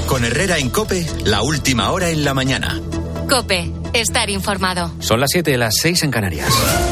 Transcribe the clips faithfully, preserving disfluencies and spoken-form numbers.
Con Herrera en COPE, la última hora en la mañana. COPE, estar informado. Son las siete, las seis en Canarias.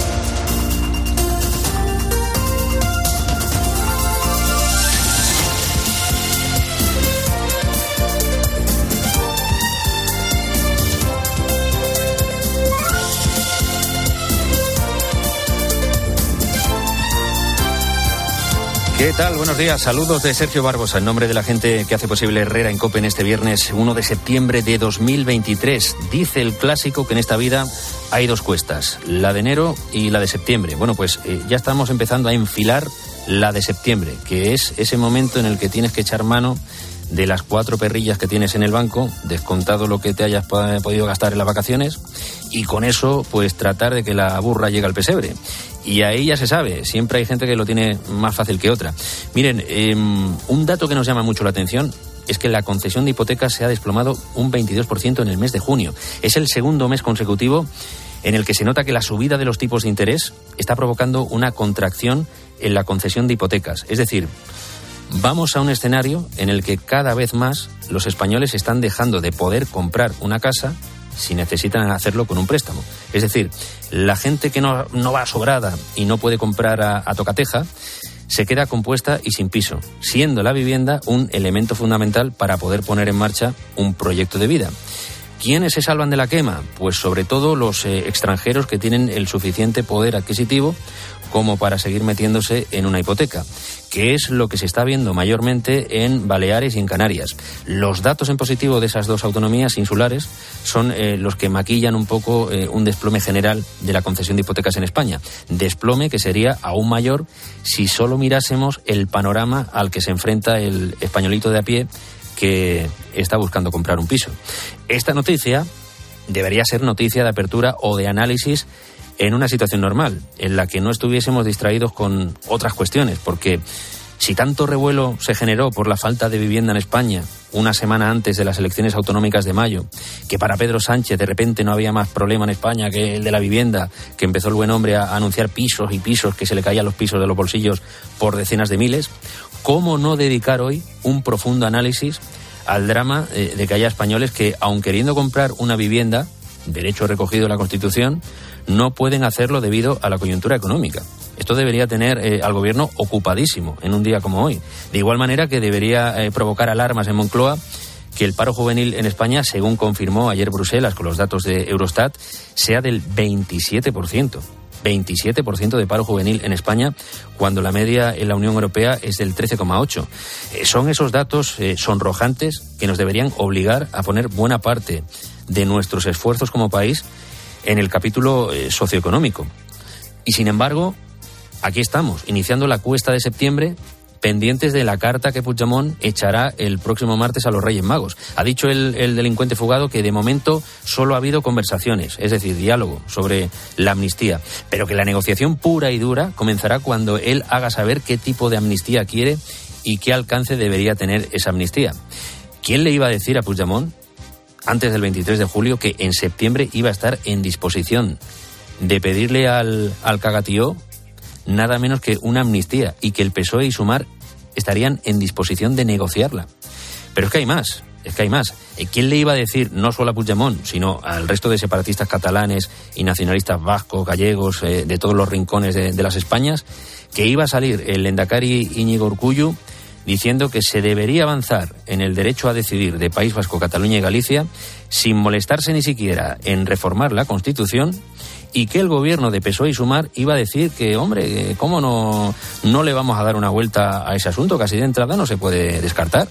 ¿Qué tal? Buenos días. Saludos de Sergio Barbosa, en nombre de la gente que hace posible Herrera en COPE en este viernes uno de septiembre de dos mil veintitrés. Dice el clásico que en esta vida hay dos cuestas, la de enero y la de septiembre. Bueno, pues eh, ya estamos empezando a enfilar la de septiembre, que es ese momento en el que tienes que echar mano de las cuatro perrillas que tienes en el banco, descontado lo que te hayas podido gastar en las vacaciones, y con eso pues tratar de que la burra llegue al pesebre. Y ahí ya se sabe, siempre hay gente que lo tiene más fácil que otra. Miren, eh, un dato que nos llama mucho la atención es que la concesión de hipotecas se ha desplomado un veintidós por ciento en el mes de junio. Es el segundo mes consecutivo en el que se nota que la subida de los tipos de interés está provocando una contracción en la concesión de hipotecas. Es decir, vamos a un escenario en el que cada vez más los españoles están dejando de poder comprar una casa si necesitan hacerlo con un préstamo. Es decir, la gente que no, no va sobrada y no puede comprar a, a tocateja se queda compuesta y sin piso, siendo la vivienda un elemento fundamental para poder poner en marcha un proyecto de vida. ¿Quiénes se salvan de la quema? Pues sobre todo los eh, extranjeros que tienen el suficiente poder adquisitivo como para seguir metiéndose en una hipoteca, que es lo que se está viendo mayormente en Baleares y en Canarias. Los datos en positivo de esas dos autonomías insulares son eh, los que maquillan un poco eh, un desplome general de la concesión de hipotecas en España. Desplome que sería aún mayor si solo mirásemos el panorama al que se enfrenta el españolito de a pie que está buscando comprar un piso. Esta noticia debería ser noticia de apertura o de análisis en una situación normal, en la que no estuviésemos distraídos con otras cuestiones, porque si tanto revuelo se generó por la falta de vivienda en España una semana antes de las elecciones autonómicas de mayo, que para Pedro Sánchez de repente no había más problema en España que el de la vivienda, que empezó el buen hombre a anunciar pisos y pisos, que se le caían los pisos de los bolsillos por decenas de miles, ¿cómo no dedicar hoy un profundo análisis al drama eh, de que haya españoles que, aun queriendo comprar una vivienda, derecho recogido en la Constitución, no pueden hacerlo debido a la coyuntura económica? Esto debería tener eh, al gobierno ocupadísimo en un día como hoy. De igual manera que debería eh, provocar alarmas en Moncloa que el paro juvenil en España, según confirmó ayer Bruselas con los datos de Eurostat, sea del veintisiete por ciento. veintisiete por ciento de paro juvenil en España, cuando la media en la Unión Europea es del trece coma ocho. Eh, son esos datos eh, sonrojantes que nos deberían obligar a poner buena parte de nuestros esfuerzos como país en el capítulo eh, socioeconómico. Y sin embargo, aquí estamos, iniciando la cuesta de septiembre, pendientes de la carta que Puigdemont echará el próximo martes a los Reyes Magos. Ha dicho el, el delincuente fugado que de momento solo ha habido conversaciones, es decir, diálogo sobre la amnistía, pero que la negociación pura y dura comenzará cuando él haga saber qué tipo de amnistía quiere y qué alcance debería tener esa amnistía. ¿Quién le iba a decir a Puigdemont antes del veintitrés de julio que en septiembre iba a estar en disposición de pedirle al, al cagatío nada menos que una amnistía y que el P S O E y Sumar estarían en disposición de negociarla? Pero es que hay más, es que hay más. ¿Quién le iba a decir, no solo a Puigdemont, sino al resto de separatistas catalanes y nacionalistas vascos, gallegos, eh, de todos los rincones de, de las Españas, que iba a salir el lehendakari Íñigo Urkullu diciendo que se debería avanzar en el derecho a decidir de País Vasco, Cataluña y Galicia sin molestarse ni siquiera en reformar la Constitución, y que el gobierno de P S O E y Sumar iba a decir que, hombre, ¿cómo no, no le vamos a dar una vuelta a ese asunto? Casi de entrada no se puede descartar.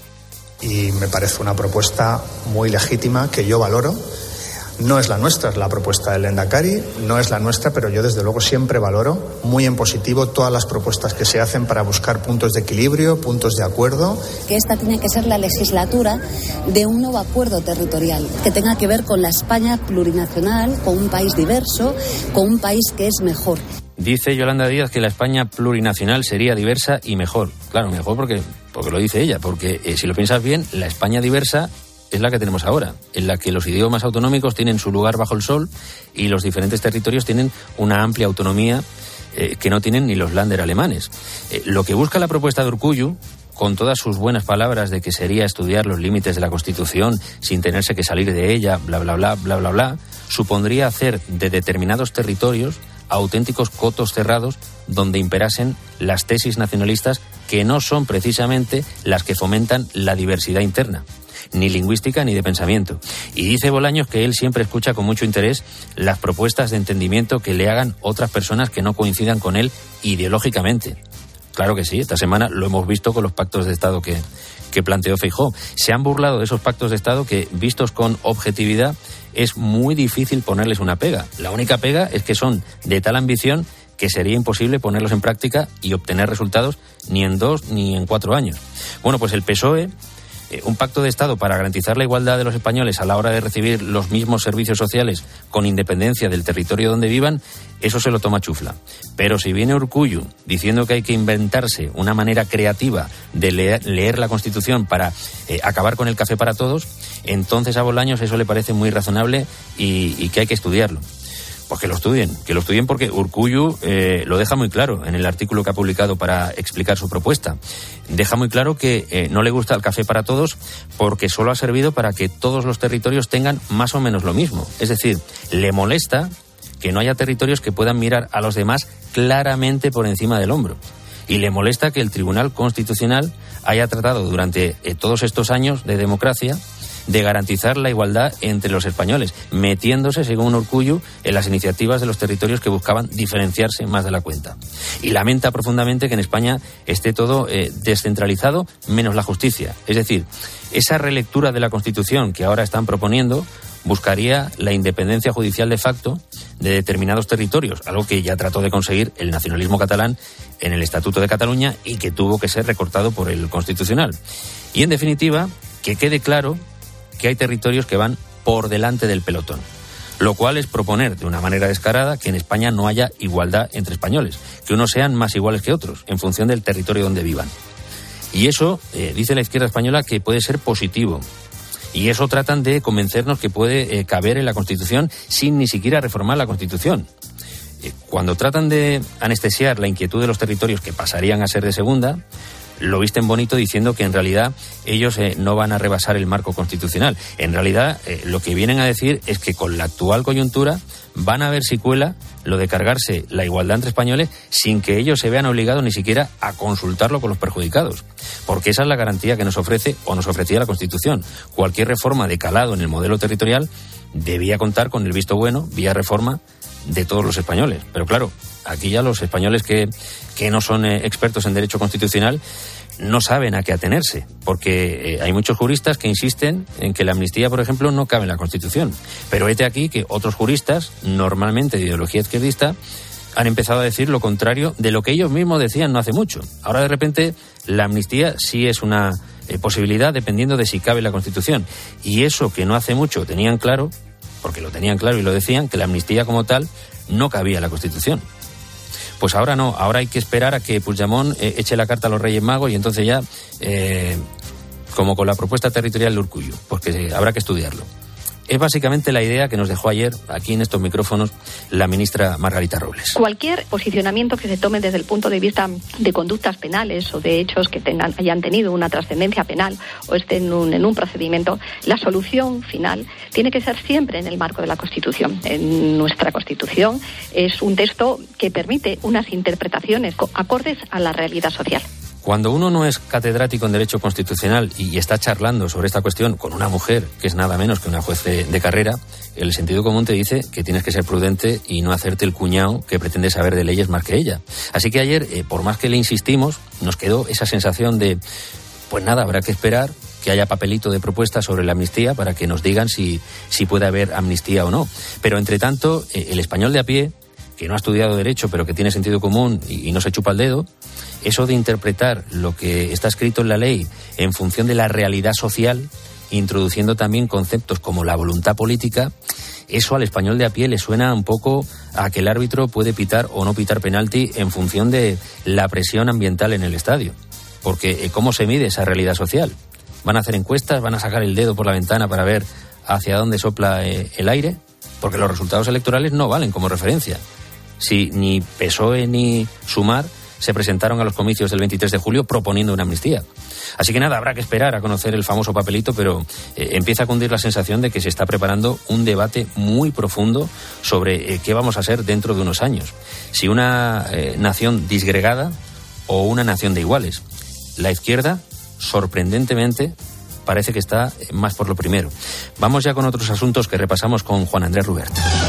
Y me parece una propuesta muy legítima que yo valoro. No es la nuestra, es la propuesta del lehendakari, no es la nuestra, pero yo desde luego siempre valoro muy en positivo todas las propuestas que se hacen para buscar puntos de equilibrio, puntos de acuerdo. Que esta tiene que ser la legislatura de un nuevo acuerdo territorial que tenga que ver con la España plurinacional, con un país diverso, con un país que es mejor. Dice Yolanda Díaz que la España plurinacional sería diversa y mejor. Claro, mejor porque, porque lo dice ella, porque eh, si lo piensas bien, la España diversa es la que tenemos ahora, en la que los idiomas autonómicos tienen su lugar bajo el sol y los diferentes territorios tienen una amplia autonomía eh, que no tienen ni los Länder alemanes. Eh, lo que busca la propuesta de Urkullu con todas sus buenas palabras de que sería estudiar los límites de la Constitución sin tenerse que salir de ella, bla, bla, bla, bla, bla, bla, supondría hacer de determinados territorios auténticos cotos cerrados donde imperasen las tesis nacionalistas que no son precisamente las que fomentan la diversidad interna, ni lingüística ni de pensamiento. Y dice Bolaños que él siempre escucha con mucho interés las propuestas de entendimiento que le hagan otras personas que no coincidan con él ideológicamente. Claro que sí, esta semana lo hemos visto con los pactos de Estado que, que planteó Feijóo. Se han burlado de esos pactos de Estado que, vistos con objetividad, es muy difícil ponerles una pega. La única pega es que son de tal ambición que sería imposible ponerlos en práctica y obtener resultados ni en dos ni en cuatro años. Bueno, pues el P S O E, eh, un pacto de Estado para garantizar la igualdad de los españoles a la hora de recibir los mismos servicios sociales con independencia del territorio donde vivan, eso se lo toma chufla. Pero si viene Urkullu diciendo que hay que inventarse una manera creativa de leer, leer la Constitución para eh, acabar con el café para todos, entonces a Bolaños eso le parece muy razonable y, y que hay que estudiarlo. Pues que lo estudien, que lo estudien porque Urkullu eh, lo deja muy claro en el artículo que ha publicado para explicar su propuesta. Deja muy claro que eh, no le gusta el café para todos porque solo ha servido para que todos los territorios tengan más o menos lo mismo. Es decir, le molesta que no haya territorios que puedan mirar a los demás claramente por encima del hombro. Y le molesta que el Tribunal Constitucional haya tratado durante eh, todos estos años de democracia de garantizar la igualdad entre los españoles, metiéndose, según Urkullu, en las iniciativas de los territorios que buscaban diferenciarse más de la cuenta. Y lamenta profundamente que en España esté todo eh, descentralizado, menos la justicia. Es decir, esa relectura de la Constitución que ahora están proponiendo buscaría la independencia judicial de facto de determinados territorios, algo que ya trató de conseguir el nacionalismo catalán en el Estatuto de Cataluña y que tuvo que ser recortado por el Constitucional. Y, en definitiva, que quede claro que hay territorios que van por delante del pelotón, lo cual es proponer de una manera descarada que en España no haya igualdad entre españoles, que unos sean más iguales que otros, en función del territorio donde vivan. Y eso, eh, dice la izquierda española, que puede ser positivo. Y eso tratan de convencernos que puede eh, caber en la Constitución sin ni siquiera reformar la Constitución. Eh, cuando tratan de anestesiar la inquietud de los territorios que pasarían a ser de segunda, lo visten bonito diciendo que en realidad ellos eh, no van a rebasar el marco constitucional. En realidad eh, lo que vienen a decir es que con la actual coyuntura van a ver si cuela lo de cargarse la igualdad entre españoles sin que ellos se vean obligados ni siquiera a consultarlo con los perjudicados. Porque esa es la garantía que nos ofrece o nos ofrecía la Constitución. Cualquier reforma de calado en el modelo territorial debía contar con el visto bueno, vía reforma, de todos los españoles. Pero claro, aquí ya los españoles que, que no son eh, expertos en derecho constitucional no saben a qué atenerse, porque eh, hay muchos juristas que insisten en que la amnistía, por ejemplo, no cabe en la Constitución. Pero hete aquí que otros juristas, normalmente de ideología izquierdista, han empezado a decir lo contrario de lo que ellos mismos decían no hace mucho. Ahora, de repente, la amnistía sí es una eh, posibilidad dependiendo de si cabe en la Constitución. Y eso que no hace mucho tenían claro, porque lo tenían claro y lo decían, que la amnistía como tal no cabía en la Constitución. Pues ahora no, ahora hay que esperar a que Puigdemont eh, eche la carta a los Reyes Magos y entonces ya, eh, como con la propuesta territorial de Urkullu, porque eh, habrá que estudiarlo. Es básicamente la idea que nos dejó ayer, aquí en estos micrófonos, la ministra Margarita Robles. Cualquier posicionamiento que se tome desde el punto de vista de conductas penales o de hechos que tengan, hayan tenido una trascendencia penal o estén en un, en un procedimiento, la solución final tiene que ser siempre en el marco de la Constitución. En nuestra Constitución es un texto que permite unas interpretaciones acordes a la realidad social. Cuando uno no es catedrático en Derecho Constitucional y está charlando sobre esta cuestión con una mujer que es nada menos que una juez de, de carrera, el sentido común te dice que tienes que ser prudente y no hacerte el cuñado que pretende saber de leyes más que ella. Así que ayer, eh, por más que le insistimos, nos quedó esa sensación de, pues nada, habrá que esperar que haya papelito de propuesta sobre la amnistía para que nos digan si, si puede haber amnistía o no. Pero, entre tanto, eh, el español de a pie, que no ha estudiado Derecho pero que tiene sentido común y, y no se chupa el dedo, eso de interpretar lo que está escrito en la ley en función de la realidad social, introduciendo también conceptos como la voluntad política, eso al español de a pie le suena un poco a que el árbitro puede pitar o no pitar penalti en función de la presión ambiental en el estadio. Porque ¿cómo se mide esa realidad social? ¿Van a hacer encuestas? ¿Van a sacar el dedo por la ventana para ver hacia dónde sopla eh, el aire? Porque los resultados electorales no valen como referencia. Si ni P S O E ni Sumar se presentaron a los comicios del veintitrés de julio proponiendo una amnistía. Así que nada, habrá que esperar a conocer el famoso papelito, pero eh, empieza a cundir la sensación de que se está preparando un debate muy profundo sobre eh, qué vamos a ser dentro de unos años. Si una eh, nación disgregada o una nación de iguales. La izquierda, sorprendentemente, parece que está más por lo primero. Vamos ya con otros asuntos que repasamos con Juan Andrés Rubert.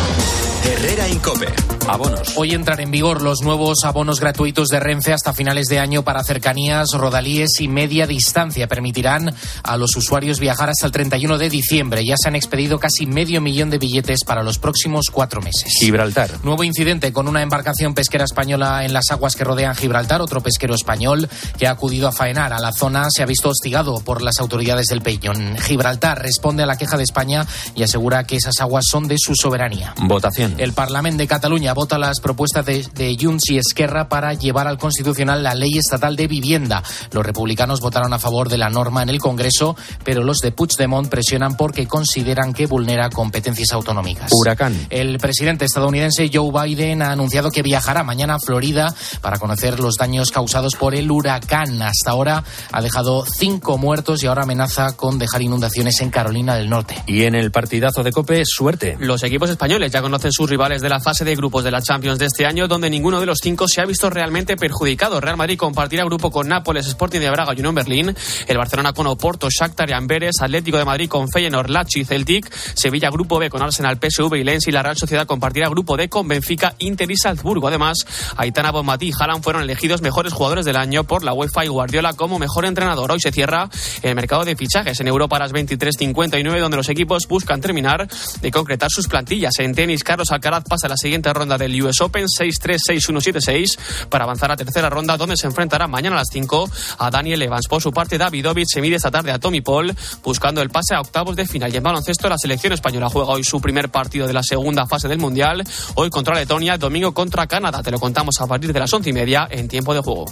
Herrera Incope. Abonos. Hoy entran en vigor los nuevos abonos gratuitos de Renfe hasta finales de año para cercanías, rodalíes y media distancia. Permitirán a los usuarios viajar hasta el treinta y uno de diciembre. Ya se han expedido casi medio millón de billetes para los próximos cuatro meses. Gibraltar. Nuevo incidente con una embarcación pesquera española en las aguas que rodean Gibraltar. Otro pesquero español que ha acudido a faenar a la zona se ha visto hostigado por las autoridades del Peñón. Gibraltar responde a la queja de España y asegura que esas aguas son de su soberanía. Votación. El Parlamento de Cataluña vota las propuestas de, de Junts y Esquerra para llevar al Constitucional la ley estatal de vivienda. Los republicanos votaron a favor de la norma en el Congreso, pero los de Puigdemont presionan porque consideran que vulnera competencias autonómicas. Huracán. El presidente estadounidense Joe Biden ha anunciado que viajará mañana a Florida para conocer los daños causados por el huracán. Hasta ahora ha dejado cinco muertos y ahora amenaza con dejar inundaciones en Carolina del Norte. Y en el partidazo de COPE, suerte. Los equipos españoles ya conocen sus rivales de la fase de grupos de la Champions de este año, donde ninguno de los cinco se ha visto realmente perjudicado. Real Madrid compartirá grupo con Nápoles, Sporting de Braga y Unión Berlín. El Barcelona con Oporto, Shakhtar y Amberes. Atlético de Madrid con Feyenoord, Lazio y Celtic. Sevilla grupo B con Arsenal, P S V y Lens. Y la Real Sociedad compartirá grupo D con Benfica, Inter y Salzburgo. Además, Aitana Bonmatí y Haaland fueron elegidos mejores jugadores del año por la UEFA y Guardiola como mejor entrenador. Hoy se cierra el mercado de fichajes en Europa a las veintitrés cincuenta y nueve, donde los equipos buscan terminar de concretar sus plantillas. En tenis, Carlos Alcaraz pasa a la siguiente ronda del U S Open, seis tres, seis uno, siete seis, para avanzar a tercera ronda, donde se enfrentará mañana a las cinco a Daniel Evans. Por su parte, Davidovich se mide esta tarde a Tommy Paul, buscando el pase a octavos de final. Y en baloncesto, la selección española juega hoy su primer partido de la segunda fase del Mundial, hoy contra Letonia, domingo contra Canadá. Te lo contamos a partir de las once y media en Tiempo de Juego.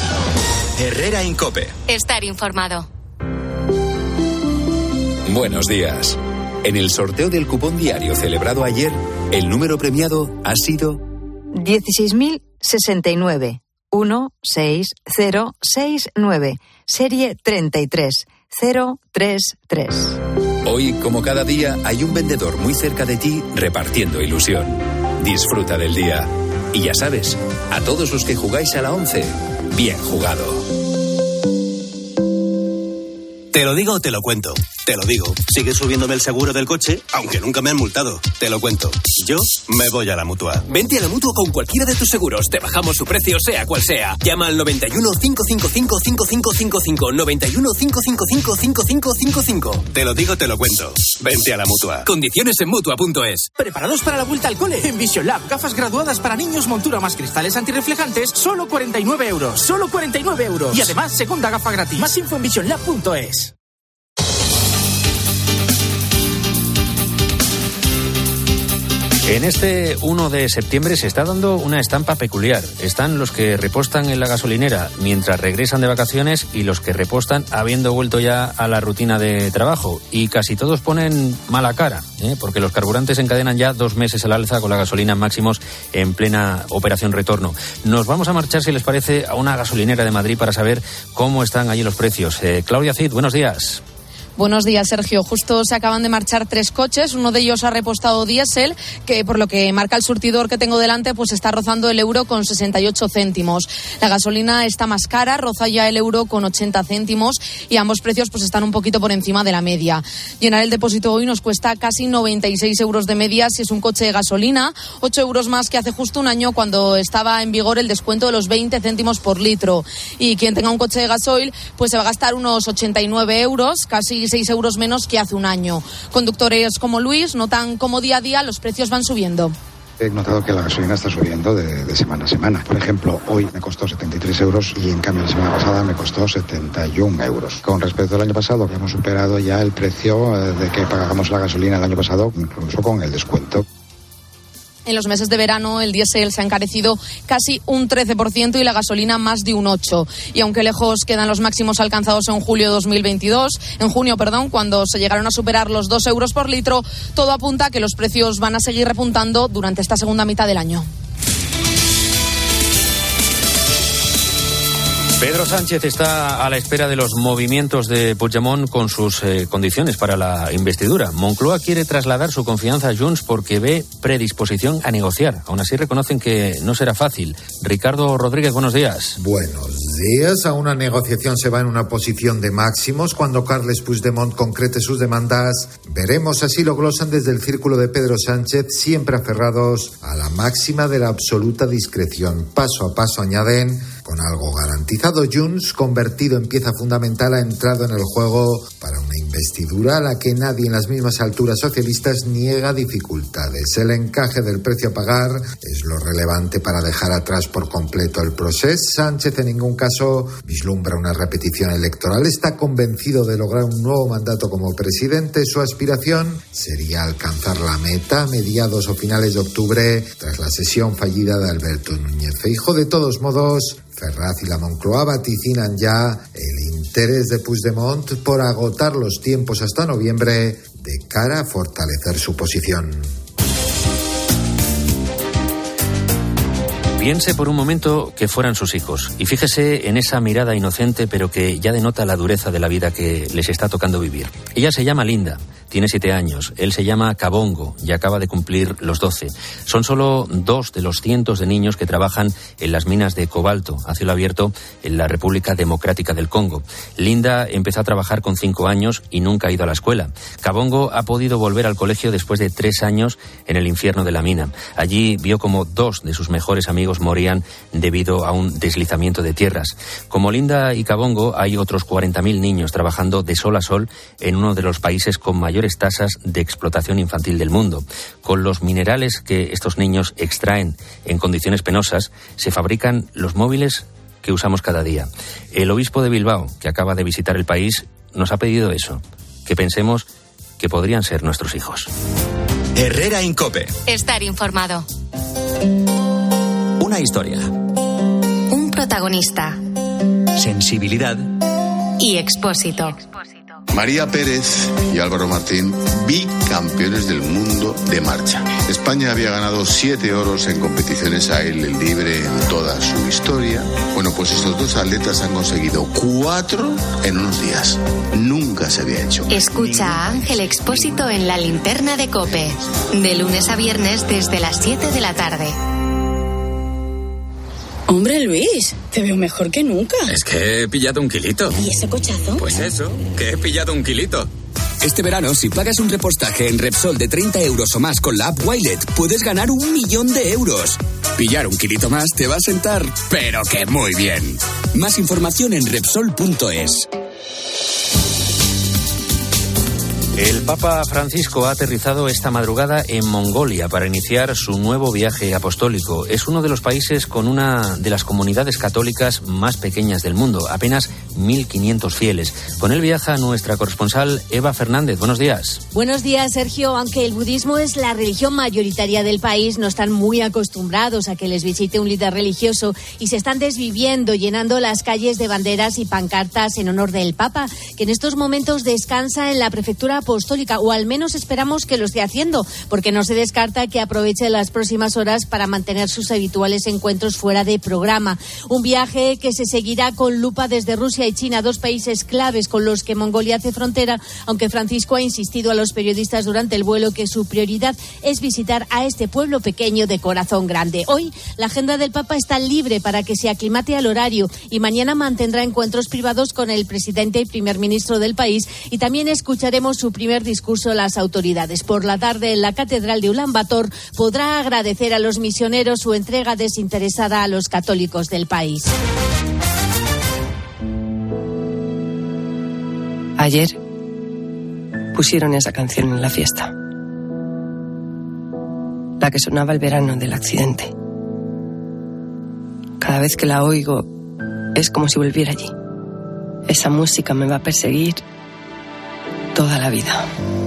Herrera Incope. Estar informado. Buenos días. En el sorteo del cupón diario celebrado ayer, el número premiado ha sido dieciséis mil sesenta y nueve, uno seis cero seis nueve, serie treinta y tres cero tres tres. Hoy, como cada día, hay un vendedor muy cerca de ti repartiendo ilusión. Disfruta del día. Y ya sabes, a todos los que jugáis a la once, bien jugado. Te lo digo o te lo cuento. Te lo digo. Sigue subiéndome el seguro del coche, aunque nunca me han multado. Te lo cuento. Yo me voy a la Mutua. Vente a la Mutua con cualquiera de tus seguros. Te bajamos su precio, sea cual sea. Llama al noventa y uno, cinco cinco cinco, cinco cinco cinco cinco. noventa y uno, cinco cinco cinco, cinco cinco cinco cinco. Te lo digo, te lo cuento. Vente a la Mutua. Condiciones en Mutua punto es. ¿Preparados para la vuelta al cole? En Vision Lab, gafas graduadas para niños, montura más cristales antirreflejantes, solo cuarenta y nueve euros. Solo cuarenta y nueve euros. Y además, segunda gafa gratis. Más info en vision lab punto es. En este uno de septiembre se está dando una estampa peculiar. Están los que repostan en la gasolinera mientras regresan de vacaciones y los que repostan habiendo vuelto ya a la rutina de trabajo. Y casi todos ponen mala cara, ¿eh? porque los carburantes encadenan ya dos meses al alza con la gasolina máximos en plena operación retorno. Nos vamos a marchar, si les parece, a una gasolinera de Madrid para saber cómo están allí los precios. Eh, Claudia Cid, buenos días. Buenos días, Sergio. Justo se acaban de marchar tres coches. Uno de ellos ha repostado diésel, que por lo que marca el surtidor que tengo delante, pues está rozando el euro con sesenta y ocho céntimos. La gasolina está más cara, roza ya el euro con ochenta céntimos y ambos precios pues están un poquito por encima de la media. Llenar el depósito hoy nos cuesta casi noventa y seis euros de media si es un coche de gasolina, ocho euros más que hace justo un año cuando estaba en vigor el descuento de los veinte céntimos por litro. Y quien tenga un coche de gasoil pues se va a gastar unos ochenta y nueve euros, casi seis euros menos que hace un año. Conductores como Luis notan como día a día los precios van subiendo. He notado que la gasolina está subiendo de, de semana a semana. Por ejemplo, hoy me costó setenta y tres euros y en cambio la semana pasada me costó setenta y un euros. Con respecto al año pasado, que hemos superado ya el precio de que pagamos la gasolina el año pasado, incluso con el descuento. En los meses de verano el diésel se ha encarecido casi un trece por ciento y la gasolina más de un ocho por ciento. Y aunque lejos quedan los máximos alcanzados en julio de dos mil veintidós, en junio, perdón, cuando se llegaron a superar los dos euros por litro, todo apunta a que los precios van a seguir repuntando durante esta segunda mitad del año. Pedro Sánchez está a la espera de los movimientos de Puigdemont con sus eh, condiciones para la investidura. Moncloa quiere trasladar su confianza a Junts porque ve predisposición a negociar. Aún así reconocen que no será fácil. Ricardo Rodríguez, buenos días. Buenos días. A una negociación se va en una posición de máximos. Cuando Carles Puigdemont concrete sus demandas, veremos, así lo glosan desde el círculo de Pedro Sánchez, siempre aferrados a la máxima de la absoluta discreción. Paso a paso, añaden, con algo garantizado. Junts, convertido en pieza fundamental, ha entrado en el juego para una investidura a la que nadie en las mismas alturas socialistas niega dificultades. El encaje del precio a pagar es lo relevante para dejar atrás por completo el proceso. Sánchez en ningún caso vislumbra una repetición electoral. Está convencido de lograr un nuevo mandato como presidente. Su aspiración sería alcanzar la meta a mediados o finales de octubre, tras la sesión fallida de Alberto Núñez Feijóo. De todos modos, Ferraz y la Moncloa vaticinan ya el interés de Puigdemont por agotar los tiempos hasta noviembre de cara a fortalecer su posición. Piense por un momento que fueran sus hijos y fíjese en esa mirada inocente pero que ya denota la dureza de la vida que les está tocando vivir. Ella se llama Linda, tiene siete años, él se llama Kabongo y acaba de cumplir los doce. Son solo dos de los cientos de niños que trabajan en las minas de cobalto a cielo abierto en la República Democrática del Congo. Linda empezó a trabajar con cinco años y nunca ha ido a la escuela. Kabongo ha podido volver al colegio después de tres años en el infierno de la mina. Allí vio como dos de sus mejores amigos morían debido a un deslizamiento de tierras. Como Linda y Kabongo, hay otros cuarenta mil niños trabajando de sol a sol en uno de los países con mayores tasas de explotación infantil del mundo. Con los minerales que estos niños extraen en condiciones penosas, se fabrican los móviles que usamos cada día. El obispo de Bilbao, que acaba de visitar el país, nos ha pedido eso, que pensemos que podrían ser nuestros hijos. Herrera en COPE. Estar informado. Una historia. Un protagonista. Sensibilidad. Y Expósito. María Pérez y Álvaro Martín, bicampeones del mundo de marcha. España había ganado siete oros en competiciones a aire libre en toda su historia. Bueno, pues estos dos atletas han conseguido cuatro en unos días. Nunca se había hecho. Escucha a Ángel Expósito en La Linterna de COPE, de lunes a viernes desde las siete de la tarde. Hombre, Luis, te veo mejor que nunca. Es que he pillado un kilito. ¿Y ese cochazo? Pues eso, que he pillado un kilito. Este verano, si pagas un repostaje en Repsol de treinta euros o más con la app Wilet, puedes ganar un millón de euros. Pillar un kilito más te va a sentar, pero que muy bien. Más información en Repsol punto es. El Papa Francisco ha aterrizado esta madrugada en Mongolia para iniciar su nuevo viaje apostólico. Es uno de los países con una de las comunidades católicas más pequeñas del mundo, apenas mil quinientos fieles. Con él viaja nuestra corresponsal Eva Fernández. Buenos días. Buenos días, Sergio. Aunque el budismo es la religión mayoritaria del país, no están muy acostumbrados a que les visite un líder religioso y se están desviviendo, llenando las calles de banderas y pancartas en honor del Papa, que en estos momentos descansa en la prefectura apostólica, o al menos esperamos que lo esté haciendo, porque no se descarta que aproveche las próximas horas para mantener sus habituales encuentros fuera de programa. Un viaje que se seguirá con lupa desde Rusia y China, dos países claves con los que Mongolia hace frontera, aunque Francisco ha insistido a los periodistas durante el vuelo que su prioridad es visitar a este pueblo pequeño de corazón grande. Hoy la agenda del Papa está libre para que se aclimate al horario y mañana mantendrá encuentros privados con el presidente y primer ministro del país, y también escucharemos su primer discurso a las autoridades. Por la tarde, en la Catedral de Ulan Bator, podrá agradecer a los misioneros su entrega desinteresada a los católicos del país. Ayer pusieron esa canción en la fiesta, la que sonaba el verano del accidente. Cada vez que la oigo es como si volviera allí. Esa música me va a perseguir toda la vida.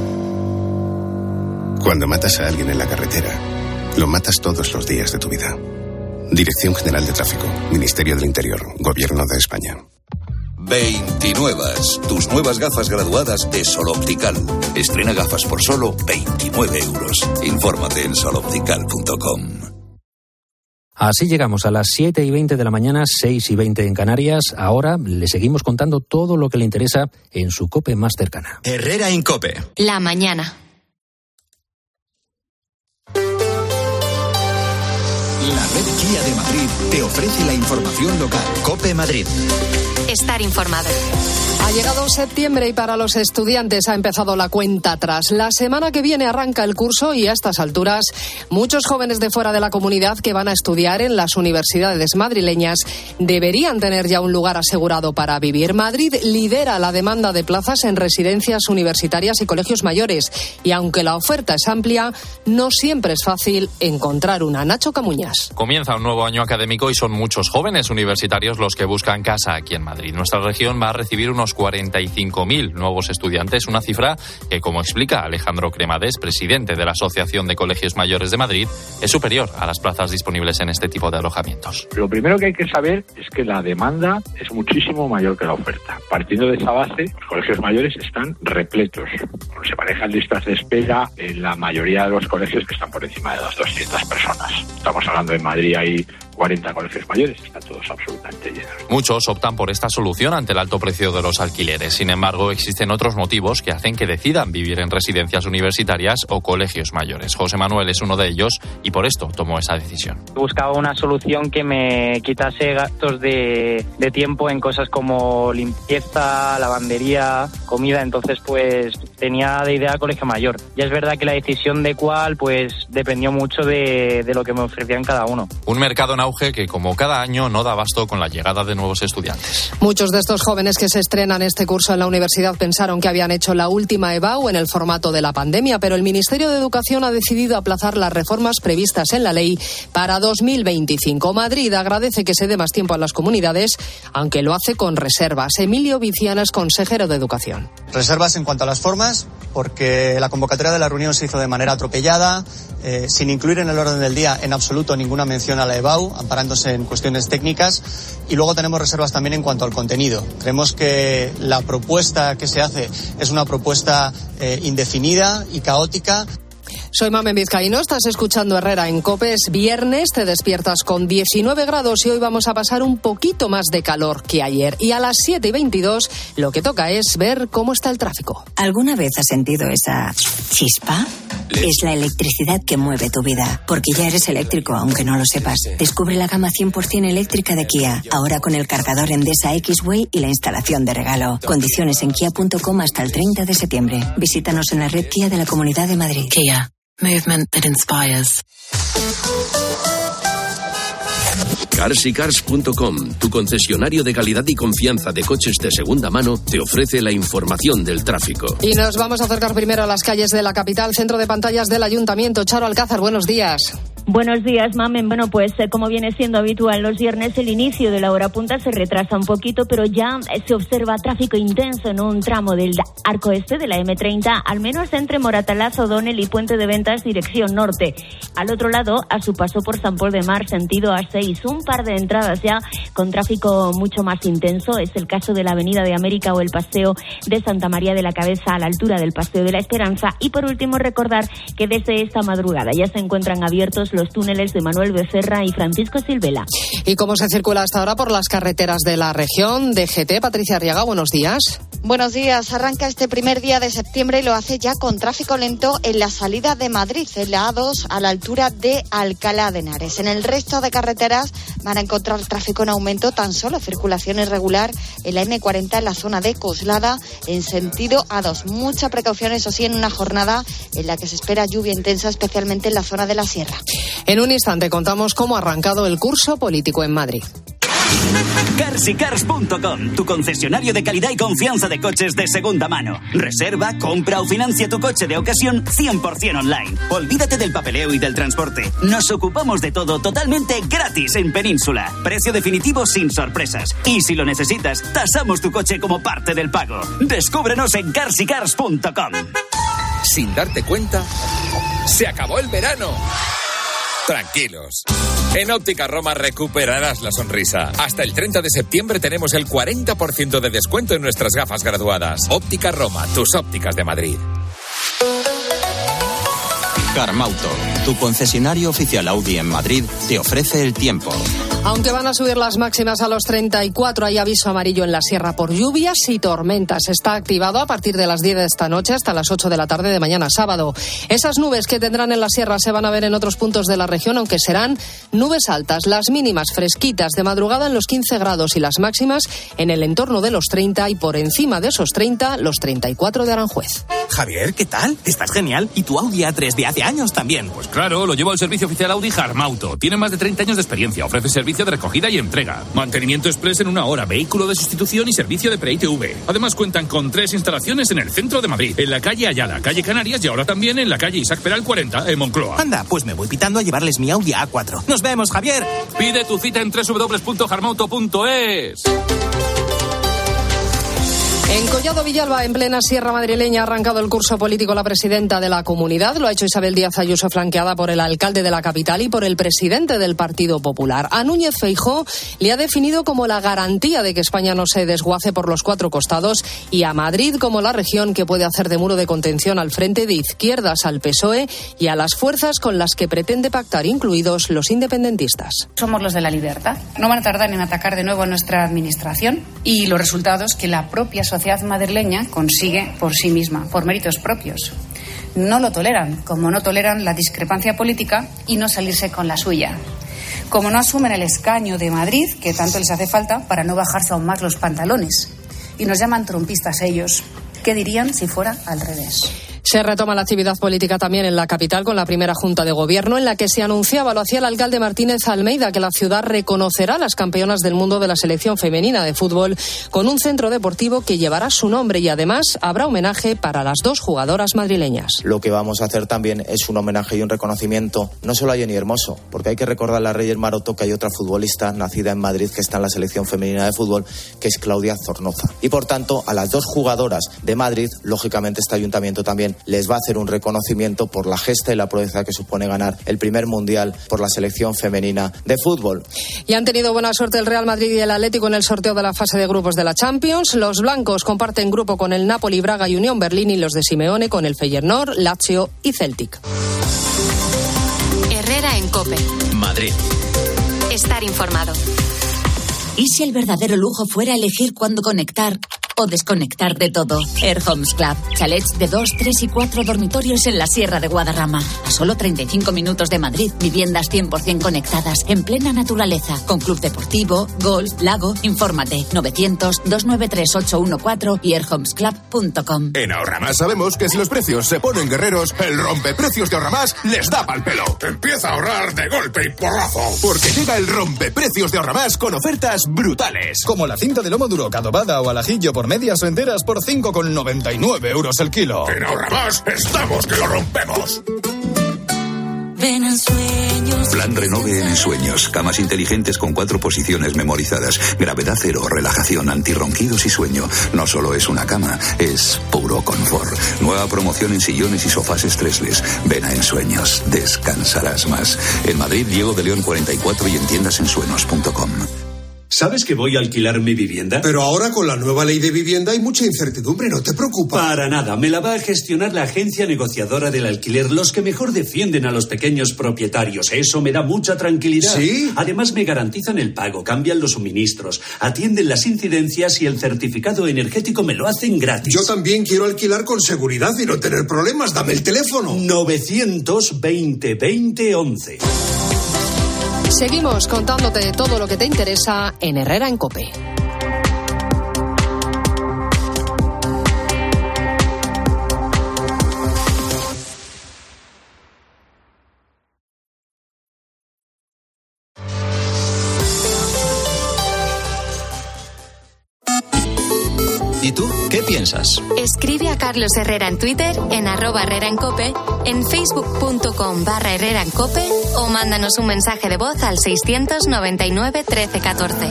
Cuando matas a alguien en la carretera, lo matas todos los días de tu vida. Dirección General de Tráfico, Ministerio del Interior, Gobierno de España. veintinuevas, tus nuevas gafas graduadas de Sol Optical. Estrena gafas por solo veintinueve euros. Infórmate en sol optical punto com. Así llegamos a las siete y veinte de la mañana, seis y veinte en Canarias. Ahora le seguimos contando todo lo que le interesa en su COPE más cercana. Herrera Incope. La mañana. La red Kia de Madrid te ofrece la información local. COPE Madrid. Estar informado. Ha llegado septiembre y para los estudiantes ha empezado la cuenta atrás. La semana que viene arranca el curso y a estas alturas muchos jóvenes de fuera de la comunidad que van a estudiar en las universidades madrileñas deberían tener ya un lugar asegurado para vivir. Madrid lidera la demanda de plazas en residencias universitarias y colegios mayores y aunque la oferta es amplia, no siempre es fácil encontrar una. Nacho Camuñas. Comienza un nuevo año académico y son muchos jóvenes universitarios los que buscan casa aquí en Madrid. Nuestra región va a recibir unos cuarenta y cinco mil nuevos estudiantes, una cifra que, como explica Alejandro Cremades, presidente de la Asociación de Colegios Mayores de Madrid, es superior a las plazas disponibles en este tipo de alojamientos. Lo primero que hay que saber es que la demanda es muchísimo mayor que la oferta. Partiendo de esa base, los colegios mayores están repletos. Se manejan listas de espera en la mayoría de los colegios que están por encima de las doscientas personas. Estamos hablando de Madrid, hay cuarenta colegios mayores, están todos absolutamente llenos. Muchos optan por esta solución ante el alto precio de los alquileres. Sin embargo, existen otros motivos que hacen que decidan vivir en residencias universitarias o colegios mayores. José Manuel es uno de ellos y por esto tomó esa decisión. Buscaba una solución que me quitase gastos de, de tiempo en cosas como limpieza, lavandería, comida. Entonces, pues tenía de idea colegio mayor. Ya es verdad que la decisión de cuál, pues dependió mucho de, de lo que me ofrecían cada uno. Un mercado en auge que, como cada año, no da abasto con la llegada de nuevos estudiantes. Muchos de estos jóvenes que se estrenan este curso en la universidad pensaron que habían hecho la última EBAU en el formato de la pandemia, pero el Ministerio de Educación ha decidido aplazar las reformas previstas en la ley para dos mil veinticinco. Madrid agradece que se dé más tiempo a las comunidades, aunque lo hace con reservas. Emilio Viciana es consejero de Educación. Reservas en cuanto a las formas, porque la convocatoria de la reunión se hizo de manera atropellada, eh, sin incluir en el orden del día en absoluto ninguna mención a la EBAU, amparándose en cuestiones técnicas. Y luego tenemos reservas también en cuanto al contenido. Creemos que la propuesta que se hace es una propuesta eh, indefinida y caótica. Soy Mamen Vizcaíno, estás escuchando Herrera en COPE. Es viernes, te despiertas con diecinueve grados y hoy vamos a pasar un poquito más de calor que ayer. Y a las siete y veintidós lo que toca es ver cómo está el tráfico. ¿Alguna vez has sentido esa chispa? Es la electricidad que mueve tu vida, porque ya eres eléctrico, aunque no lo sepas. Descubre la gama cien por ciento eléctrica de Kia, ahora con el cargador Endesa X-Way y la instalación de regalo. Condiciones en kia punto com hasta el treinta de septiembre. Visítanos en la red Kia de la Comunidad de Madrid. Kia. Movement that inspires. Cars y Cars punto com, tu concesionario de calidad y confianza de coches de segunda mano, te ofrece la información del tráfico. Y nos vamos a acercar primero a las calles de la capital, centro de pantallas del Ayuntamiento. Charo Alcázar, buenos días. Buenos días, Mamen. Bueno, pues eh, como viene siendo habitual los viernes, el inicio de la hora punta se retrasa un poquito, pero ya eh, se observa tráfico intenso en un tramo del arco este de la eme treinta, al menos entre Moratalaz, O'Donnell y Puente de Ventas, dirección norte. Al otro lado, a su paso por San Pol de Mar, sentido A seis, un par de entradas ya con tráfico mucho más intenso. Es el caso de la Avenida de América o el Paseo de Santa María de la Cabeza a la altura del Paseo de la Esperanza. Y por último, recordar que desde esta madrugada ya se encuentran abiertos los túneles de Manuel Becerra y Francisco Silvela. ¿Y cómo se circula hasta ahora por las carreteras de la región? D G T, Patricia Arriaga, buenos días. Buenos días. Arranca este primer día de septiembre y lo hace ya con tráfico lento en la salida de Madrid, en la A dos, a la altura de Alcalá de Henares. En el resto de carreteras van a encontrar tráfico en aumento, tan solo circulación irregular en la eme cuarenta en la zona de Coslada en sentido A dos. Mucha precaución, eso sí, en una jornada en la que se espera lluvia intensa, especialmente en la zona de la sierra. En un instante contamos cómo ha arrancado el curso político en Madrid. Cars y Cars punto com, tu concesionario de calidad y confianza de coches de segunda mano. Reserva, compra o financia tu coche de ocasión cien por ciento online. Olvídate del papeleo y del transporte. Nos ocupamos de todo totalmente gratis en Península. Precio definitivo sin sorpresas. Y si lo necesitas, tasamos tu coche como parte del pago. Descúbrenos en Cars y Cars punto com. Sin darte cuenta, se acabó el verano. Tranquilos. En Óptica Roma recuperarás la sonrisa. Hasta el treinta de septiembre tenemos el cuarenta por ciento de descuento en nuestras gafas graduadas. Óptica Roma, tus ópticas de Madrid. Carmauto, tu concesionario oficial Audi en Madrid, te ofrece el tiempo. Aunque van a subir las máximas a los treinta y cuatro, hay aviso amarillo en la sierra por lluvias y tormentas. Está activado a partir de las diez de esta noche hasta las ocho de la tarde de mañana sábado. Esas nubes que tendrán en la sierra se van a ver en otros puntos de la región, aunque serán nubes altas. Las mínimas fresquitas de madrugada en los quince grados y las máximas en el entorno de los treinta, y por encima de esos treinta, los treinta y cuatro de Aranjuez. Javier, ¿qué tal? Estás genial. ¿Y tu Audi A tres de hace años también? Pues claro, lo llevo al servicio oficial Audi Harmauto. Tiene más de treinta años de experiencia. Ofrece servicio de recogida y entrega. Mantenimiento express en una hora, vehículo de sustitución y servicio de pre-I T V. Además cuentan con tres instalaciones en el centro de Madrid, en la calle Ayala, calle Canarias y ahora también en la calle Isaac Peral cuarenta, en Moncloa. Anda, pues me voy pitando a llevarles mi Audi A cuatro. ¡Nos vemos, Javier! Pide tu cita en doble u doble u doble u punto harmauto punto es. En Collado Villalba, en plena sierra madrileña, ha arrancado el curso político la presidenta de la comunidad. Lo ha hecho Isabel Díaz Ayuso, flanqueada por el alcalde de la capital y por el presidente del Partido Popular. A Núñez Feijóo le ha definido como la garantía de que España no se desguace por los cuatro costados, y a Madrid como la región que puede hacer de muro de contención al frente de izquierdas, al P S O E y a las fuerzas con las que pretende pactar, incluidos los independentistas. Somos los de la libertad. No van a tardar en atacar de nuevo a nuestra administración y los resultados que la propia sociedad La sociedad madrileña consigue por sí misma, por méritos propios. No lo toleran, como no toleran la discrepancia política y no salirse con la suya. Como no asumen el escaño de Madrid, que tanto les hace falta para no bajarse aún más los pantalones. Y nos llaman trumpistas ellos. ¿Qué dirían si fuera al revés? Se retoma la actividad política también en la capital con la primera Junta de Gobierno, en la que se anunciaba, lo hacía el alcalde Martínez Almeida, que la ciudad reconocerá a las campeonas del mundo de la selección femenina de fútbol con un centro deportivo que llevará su nombre, y además habrá homenaje para las dos jugadoras madrileñas. Lo que vamos a hacer también es un homenaje y un reconocimiento no solo a Jenny Hermoso, porque hay que recordarle a Reyes Maroto que hay otra futbolista nacida en Madrid que está en la selección femenina de fútbol, que es Claudia Zornoza. Y por tanto, a las dos jugadoras de Madrid, lógicamente este ayuntamiento también les va a hacer un reconocimiento por la gesta y la proeza que supone ganar el primer mundial por la selección femenina de fútbol. Y han tenido buena suerte el Real Madrid y el Atlético en el sorteo de la fase de grupos de la Champions. Los blancos comparten grupo con el Napoli, Braga y Unión Berlín, y los de Simeone con el Feyenoord, Lazio y Celtic. Herrera en COPE. Madrid. Estar informado. ¿Y si el verdadero lujo fuera elegir cuándo conectar o desconectar de todo? Air Homes Club. Chalets de dos, tres y cuatro dormitorios en la Sierra de Guadarrama. A solo treinta y cinco minutos de Madrid. Viviendas cien por ciento conectadas, en plena naturaleza. Con club deportivo, golf, lago. Infórmate. novecientos, doscientos noventa y tres, ochocientos catorce y air homes club punto com. En Ahorramás sabemos que si los precios se ponen guerreros, el rompeprecios de Ahorramás les da pal pelo. Empieza a ahorrar de golpe y porrazo. Porque llega el rompeprecios de Ahorramás con ofertas brutales. Como la cinta de lomo duro adobada o al ajillo por medias o enteras por cinco con noventa y nueve euros el kilo. En Ahorramás estamos que lo rompemos. Ven en sueños. Plan Renove en Ensueños. Camas inteligentes con cuatro posiciones memorizadas. Gravedad cero, relajación, antirronquidos y sueño. No solo es una cama, es puro confort. Nueva promoción en sillones y sofás estresless. Ven a Ensueños. Descansarás más. En Madrid, Diego de León cuarenta y cuatro y en tiendas ensueños punto com. ¿Sabes que voy a alquilar mi vivienda? Pero ahora con la nueva ley de vivienda hay mucha incertidumbre, ¿no te preocupa? Para nada, me la va a gestionar la agencia negociadora del alquiler, los que mejor defienden a los pequeños propietarios. Eso me da mucha tranquilidad. ¿Sí? Además me garantizan el pago, cambian los suministros, atienden las incidencias y el certificado energético me lo hacen gratis. Yo también quiero alquilar con seguridad y no tener problemas. Dame el teléfono. novecientos veinte, veinte, once. Seguimos contándote todo lo que te interesa en Herrera en COPE. ¿Y tú qué piensas? Escribe a Carlos Herrera en Twitter, en arroba Herrera en COPE, en facebook punto com barra Herrera en COPE o mándanos un mensaje de voz al seiscientos noventa y nueve, trece, catorce.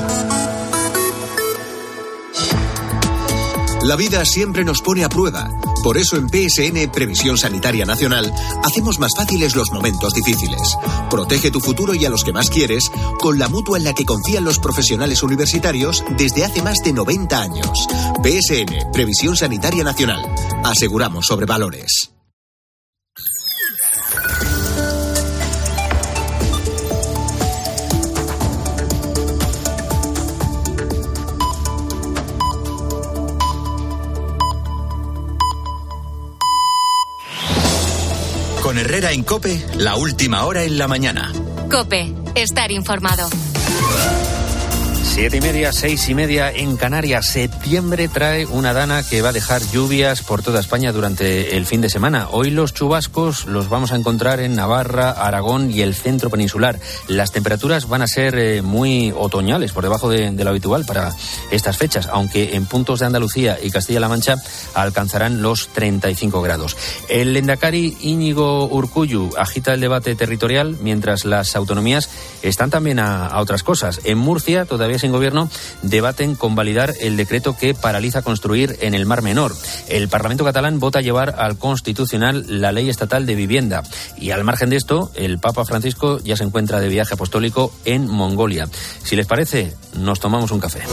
La vida siempre nos pone a prueba. Por eso en P S N Previsión Sanitaria Nacional hacemos más fáciles los momentos difíciles. Protege tu futuro y a los que más quieres con la mutua en la que confían los profesionales universitarios desde hace más de noventa años. P S N Previsión Sanitaria Nacional. Aseguramos sobre valores. Con Herrera en COPE, la última hora en la mañana. COPE, estar informado. Siete y media, seis y media en Canarias. Septiembre trae una dana que va a dejar lluvias por toda España durante el fin de semana. Hoy los chubascos los vamos a encontrar en Navarra, Aragón y el centro peninsular. Las temperaturas van a ser eh, muy otoñales, por debajo de, de lo habitual para estas fechas, aunque en puntos de Andalucía y Castilla-La Mancha alcanzarán los treinta y cinco grados. El lehendakari Íñigo Urkullu agita el debate territorial, mientras las autonomías están también a, a otras cosas. En Murcia, todavía sin gobierno, debaten convalidar el decreto que paraliza construir en el Mar Menor. El Parlamento catalán vota llevar al Constitucional la ley estatal de vivienda. Y al margen de esto, el Papa Francisco ya se encuentra de viaje apostólico en Mongolia. Si les parece, nos tomamos un café.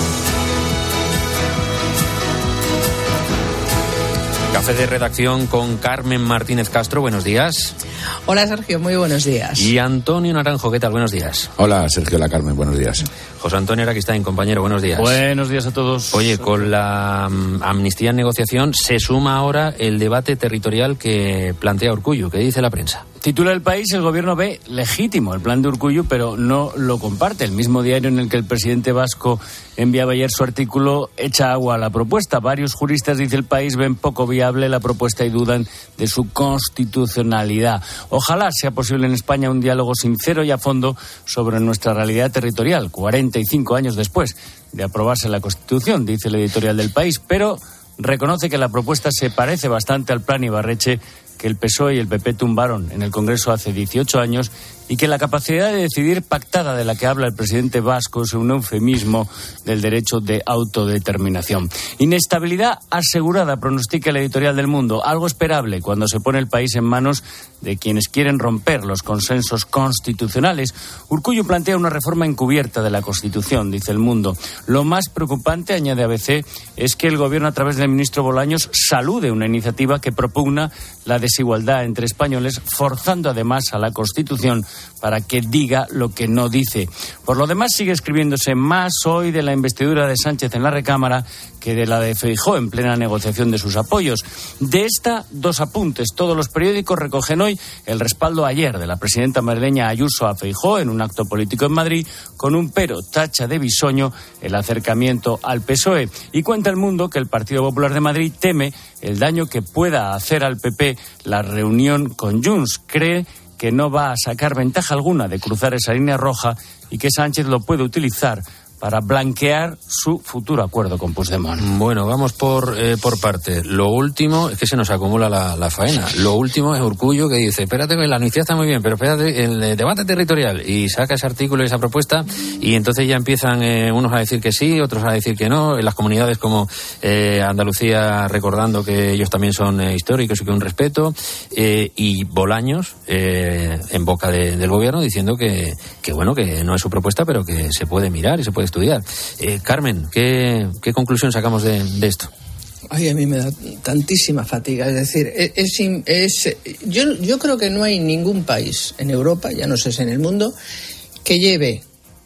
Café de redacción con Carmen Martínez Castro. Buenos días. Hola, Sergio. Muy buenos días. Y Antonio Naranjo. ¿Qué tal? Buenos días. Hola, Sergio. Hola, Carmen. Buenos días. José Antonio Araquistáin, compañero. Buenos días. Buenos días a todos. Oye, con la um, amnistía en negociación se suma ahora el debate territorial que plantea Urkullu. ¿Qué dice la prensa? Titula El País: el gobierno ve legítimo el plan de Urkullu, pero no lo comparte. El mismo diario en el que el presidente vasco enviaba ayer su artículo echa agua a la propuesta. Varios juristas, dice El País, ven poco viable la propuesta y dudan de su constitucionalidad. Ojalá sea posible en España un diálogo sincero y a fondo sobre nuestra realidad territorial, cuarenta y cinco años después de aprobarse la Constitución, dice el editorial del País, pero reconoce que la propuesta se parece bastante al plan Ibarretxe que el P S O E y el P P tumbaron en el Congreso hace dieciocho años y que la capacidad de decidir pactada de la que habla el presidente vasco es un eufemismo del derecho de autodeterminación. Inestabilidad asegurada, pronostica el editorial del Mundo, algo esperable cuando se pone el país en manos de quienes quieren romper los consensos constitucionales. Urkullu plantea una reforma encubierta de la Constitución, dice el Mundo. Lo más preocupante, añade A B C, es que el gobierno a través del ministro Bolaños salude una iniciativa que propugna la desigualdad entre españoles, forzando además a la Constitución para que diga lo que no dice. Por lo demás, sigue escribiéndose más hoy de la investidura de Sánchez en la recámara que de la de Feijóo en plena negociación de sus apoyos. De esta, dos apuntes. Todos los periódicos recogen hoy el respaldo ayer de la presidenta madrileña Ayuso a Feijóo en un acto político en Madrid, con un pero tacha de bisoño el acercamiento al P S O E. Y cuenta El Mundo que el Partido Popular de Madrid teme el daño que pueda hacer al P P la reunión con Junts. Cree que no va a sacar ventaja alguna de cruzar esa línea roja y que Sánchez lo puede utilizar para blanquear su futuro acuerdo con Puigdemont. Bueno, vamos por eh, por parte. Lo último, es que se nos acumula la, la faena. Lo último es Urkullu, que dice, espérate, la amnistía está muy bien, pero espérate, el debate territorial, y saca ese artículo y esa propuesta, y entonces ya empiezan eh, unos a decir que sí, otros a decir que no, en las comunidades como eh, Andalucía recordando que ellos también son eh, históricos y que un respeto, eh, y Bolaños eh, en boca de, del gobierno diciendo que, que bueno, que no es su propuesta, pero que se puede mirar y se puede estudiar. Eh, Carmen, ¿qué, qué conclusión sacamos de, de esto? Ay, a mí me da tantísima fatiga. Es decir, es, es, es, yo, yo creo que no hay ningún país en Europa, ya no sé si en el mundo, que lleve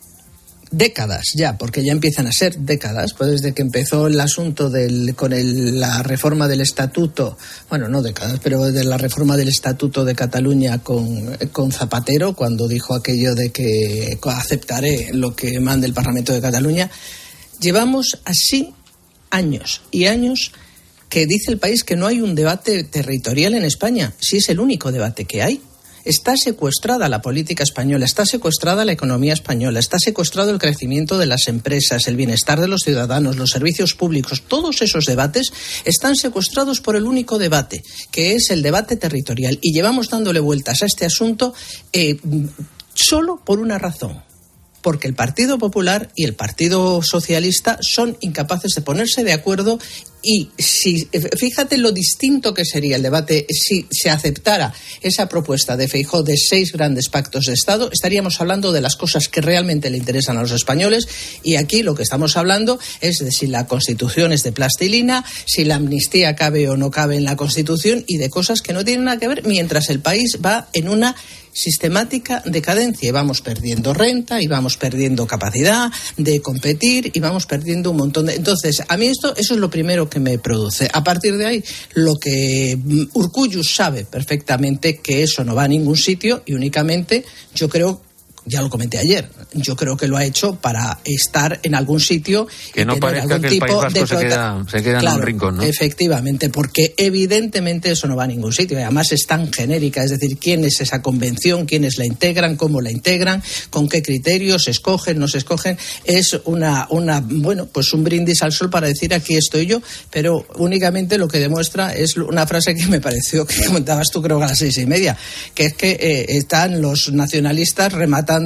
décadas ya, porque ya empiezan a ser décadas, pues desde que empezó el asunto del, con el, la reforma del estatuto, bueno, no décadas, pero de la reforma del estatuto de Cataluña con, con Zapatero, cuando dijo aquello de que aceptaré lo que mande el Parlamento de Cataluña. Llevamos así años y años que dice el país que no hay un debate territorial en España, si es el único debate que hay. Está secuestrada la política española, está secuestrada la economía española, está secuestrado el crecimiento de las empresas, el bienestar de los ciudadanos, los servicios públicos. Todos esos debates están secuestrados por el único debate, que es el debate territorial. Y llevamos dándole vueltas a este asunto eh, solo por una razón. Porque el Partido Popular y el Partido Socialista son incapaces de ponerse de acuerdo y si fíjate lo distinto que sería el debate si se aceptara esa propuesta de Feijóo de seis grandes pactos de Estado, estaríamos hablando de las cosas que realmente le interesan a los españoles y aquí lo que estamos hablando es de si la Constitución es de plastilina, si la amnistía cabe o no cabe en la Constitución y de cosas que no tienen nada que ver mientras el país va en una sistemática decadencia y vamos perdiendo renta y vamos perdiendo capacidad de competir y vamos perdiendo un montón de... Entonces, a mí esto, eso es lo primero que que me produce. A partir de ahí, lo que Urkullu sabe perfectamente que eso no va a ningún sitio y únicamente yo creo, ya lo comenté ayer, yo creo que lo ha hecho para estar en algún sitio que no parezca que el País Vasco se queda, se queda claro, en un rincón, ¿no? Efectivamente, porque evidentemente eso no va a ningún sitio y además es tan genérica, es decir, quién es esa convención, quiénes la integran, cómo la integran, con qué criterios se escogen, no se escogen, es una, una bueno, pues un brindis al sol para decir aquí estoy yo, pero únicamente lo que demuestra es una frase que me pareció que comentabas tú creo que a las seis y media, que es que eh, están los nacionalistas rematando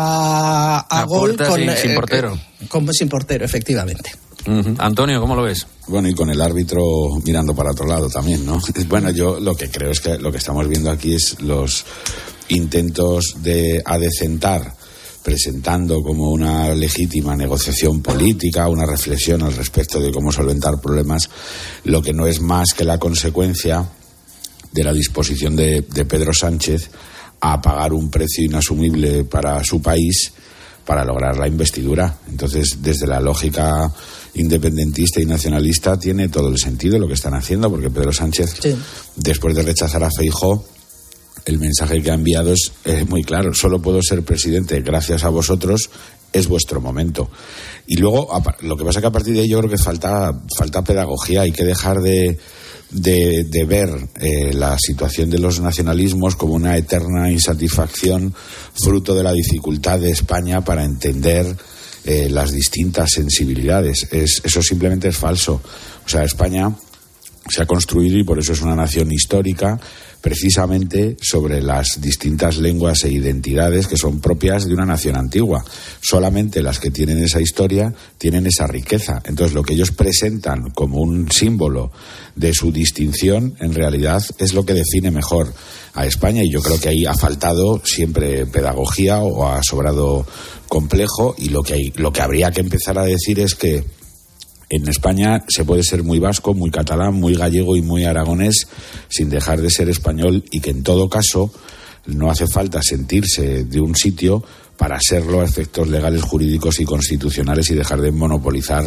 a, a, a gol con, sin, sin portero. Eh, con, sin portero, efectivamente. Uh-huh. Antonio, ¿cómo lo ves? Bueno, y con el árbitro mirando para otro lado también, ¿no? Bueno, yo lo que creo es que lo que estamos viendo aquí es los intentos de adecentar, presentando como una legítima negociación política, una reflexión al respecto de cómo solventar problemas, lo que no es más que la consecuencia de la disposición de, de Pedro Sánchez a pagar un precio inasumible para su país para lograr la investidura. Entonces, desde la lógica independentista y nacionalista tiene todo el sentido lo que están haciendo, porque Pedro Sánchez, sí, después de rechazar a Feijóo, el mensaje que ha enviado es eh, muy claro: solo puedo ser presidente gracias a vosotros, es vuestro momento. Y luego, lo que pasa es que a partir de ahí yo creo que falta, falta pedagogía, hay que dejar de De, de ver eh, la situación de los nacionalismos como una eterna insatisfacción fruto de la dificultad de España para entender eh, las distintas sensibilidades. Es, eso simplemente es falso. O sea, España se ha construido, y por eso es una nación histórica, precisamente sobre las distintas lenguas e identidades que son propias de una nación antigua. Solamente las que tienen esa historia tienen esa riqueza. Entonces, lo que ellos presentan como un símbolo de su distinción, en realidad es lo que define mejor a España, y yo creo que ahí ha faltado siempre pedagogía o ha sobrado complejo, y lo que hay, lo que habría que empezar a decir es que en España se puede ser muy vasco, muy catalán, muy gallego y muy aragonés sin dejar de ser español, y que en todo caso no hace falta sentirse de un sitio para serlo a efectos legales, jurídicos y constitucionales, y dejar de monopolizar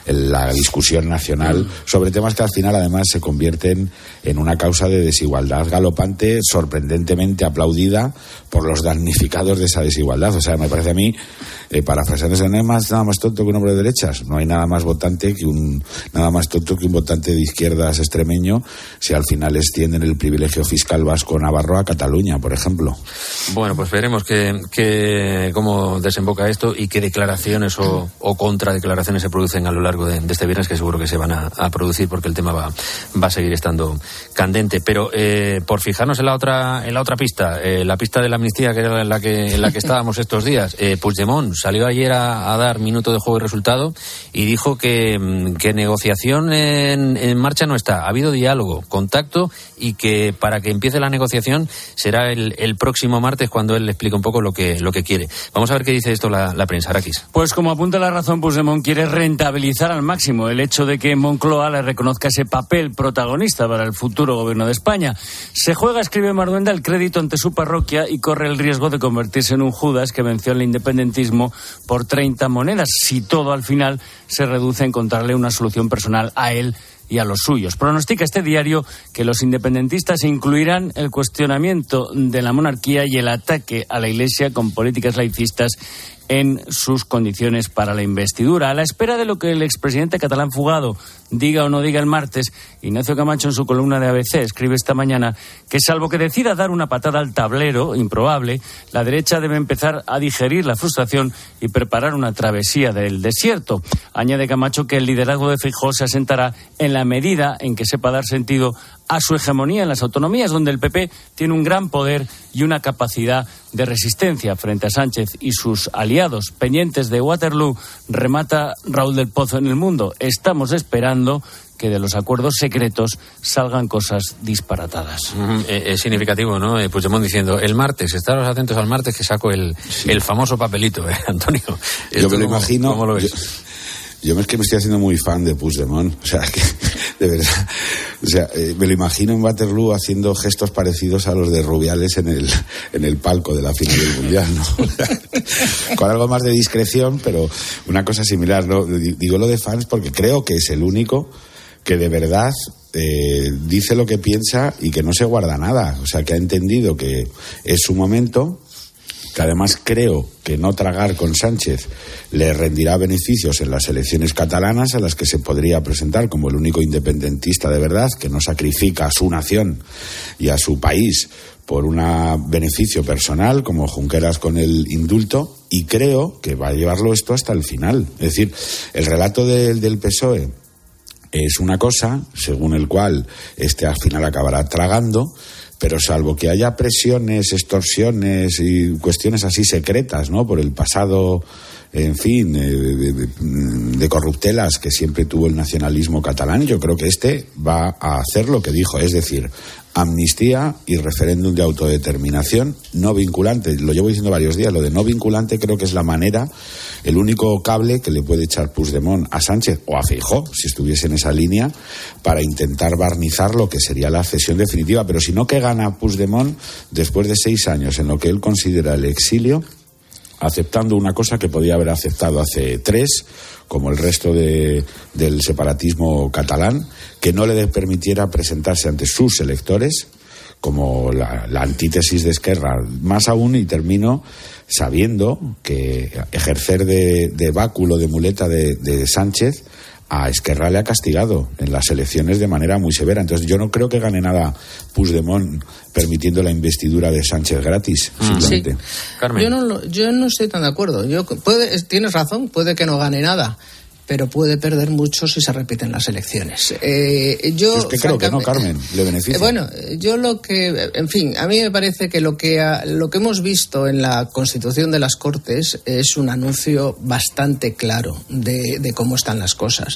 la discusión nacional sobre temas que al final además se convierten en una causa de desigualdad galopante, sorprendentemente aplaudida por los damnificados de esa desigualdad. O sea, me parece a mí, eh, parafraseándose, no hay más, nada más tonto que un hombre de derechas, no hay nada más votante que un nada más tonto que un votante de izquierdas extremeño, si al final extienden el privilegio fiscal vasco navarro a Cataluña, por ejemplo. Bueno, pues veremos que, que cómo desemboca esto y qué declaraciones o, o contradeclaraciones se producen a lo largo de, de este viernes, que seguro que se van a, a producir, porque el tema va, va a seguir estando candente. Pero eh, por fijarnos en la otra en la otra pista, eh, la pista de la amnistía, que era en la que en la que estábamos estos días, eh, Puigdemont salió ayer a, a dar minuto de juego y resultado y dijo que, que negociación en, en marcha no está. Ha habido diálogo, contacto, y que para que empiece la negociación será el, el próximo martes cuando él le explique un poco lo que lo que quiere. Vamos a ver qué dice esto la, la prensa, Araquis. Pues como apunta La Razón, Puigdemont quiere rentabilizar al máximo el hecho de que Moncloa le reconozca ese papel protagonista para el futuro gobierno de España. Se juega, escribe Marduenda, el crédito ante su parroquia y corre el riesgo de convertirse en un Judas que venció el independentismo por treinta monedas, si todo al final se reduce a encontrarle una solución personal a él y a los suyos. Pronostica este diario que los independentistas incluirán el cuestionamiento de la monarquía y el ataque a la Iglesia con políticas laicistas en sus condiciones para la investidura. A la espera de lo que el expresidente catalán fugado diga o no diga el martes, Ignacio Camacho, en su columna de A B C, escribe esta mañana que, salvo que decida dar una patada al tablero, improbable, la derecha debe empezar a digerir la frustración y preparar una travesía del desierto. Añade Camacho que el liderazgo de Feijóo se asentará en la medida en que sepa dar sentido a su hegemonía en las autonomías, donde el P P tiene un gran poder y una capacidad de resistencia frente a Sánchez y sus aliados. Pendientes de Waterloo, remata Raúl del Pozo en El Mundo. Estamos esperando que de los acuerdos secretos salgan cosas disparatadas. Uh-huh. Eh, es significativo, ¿no? Eh, Puigdemont diciendo, el martes, estaros atentos al martes que saco el, sí. el famoso papelito, ¿eh, Antonio? Yo me lo imagino... ¿Cómo lo ves? Yo, Yo es que me estoy haciendo muy fan de Puigdemont, o sea, que de verdad, o sea, eh, me lo imagino en Waterloo haciendo gestos parecidos a los de Rubiales en el en el palco de la final del Mundial, ¿no? Con algo más de discreción, pero una cosa similar, ¿no? Digo lo de fans porque creo que es el único que de verdad eh, dice lo que piensa y que no se guarda nada. O sea, que ha entendido que es su momento, que además creo que no tragar con Sánchez le rendirá beneficios en las elecciones catalanas, a las que se podría presentar como el único independentista de verdad, que no sacrifica a su nación y a su país por un beneficio personal, como Junqueras con el indulto, y creo que va a llevarlo esto hasta el final. Es decir, el relato de, del P S O E es una cosa, según el cual este al final acabará tragando, pero salvo que haya presiones, extorsiones y cuestiones así secretas, ¿no?, por el pasado, en fin, eh, de, de corruptelas que siempre tuvo el nacionalismo catalán, yo creo que este va a hacer lo que dijo, es decir, amnistía y referéndum de autodeterminación no vinculante. Lo llevo diciendo varios días, lo de no vinculante creo que es la manera, el único cable que le puede echar Puigdemont a Sánchez o a Feijóo, si estuviese en esa línea, para intentar barnizar lo que sería la cesión definitiva. Pero si no, que gana Puigdemont después de seis años en lo que él considera el exilio, aceptando una cosa que podía haber aceptado hace tres, como el resto de, del separatismo catalán, que no le permitiera presentarse ante sus electores, como la, la antítesis de Esquerra. Más aún, y termino sabiendo que ejercer de, de báculo, de muleta de, de Sánchez, a Esquerra le ha castigado en las elecciones de manera muy severa. Entonces yo no creo que gane nada Puigdemont permitiendo la investidura de Sánchez gratis, simplemente. Sí. Carmen. Yo no, lo, yo no estoy tan de acuerdo. Yo, puede, tienes razón, puede que no gane nada, pero puede perder mucho si se repiten las elecciones. Eh, yo es que creo que no, Carmen, le beneficia. Eh, bueno, yo lo que, en fin, a mí me parece que lo que ha, lo que hemos visto en la constitución de las Cortes es un anuncio bastante claro de, de cómo están las cosas.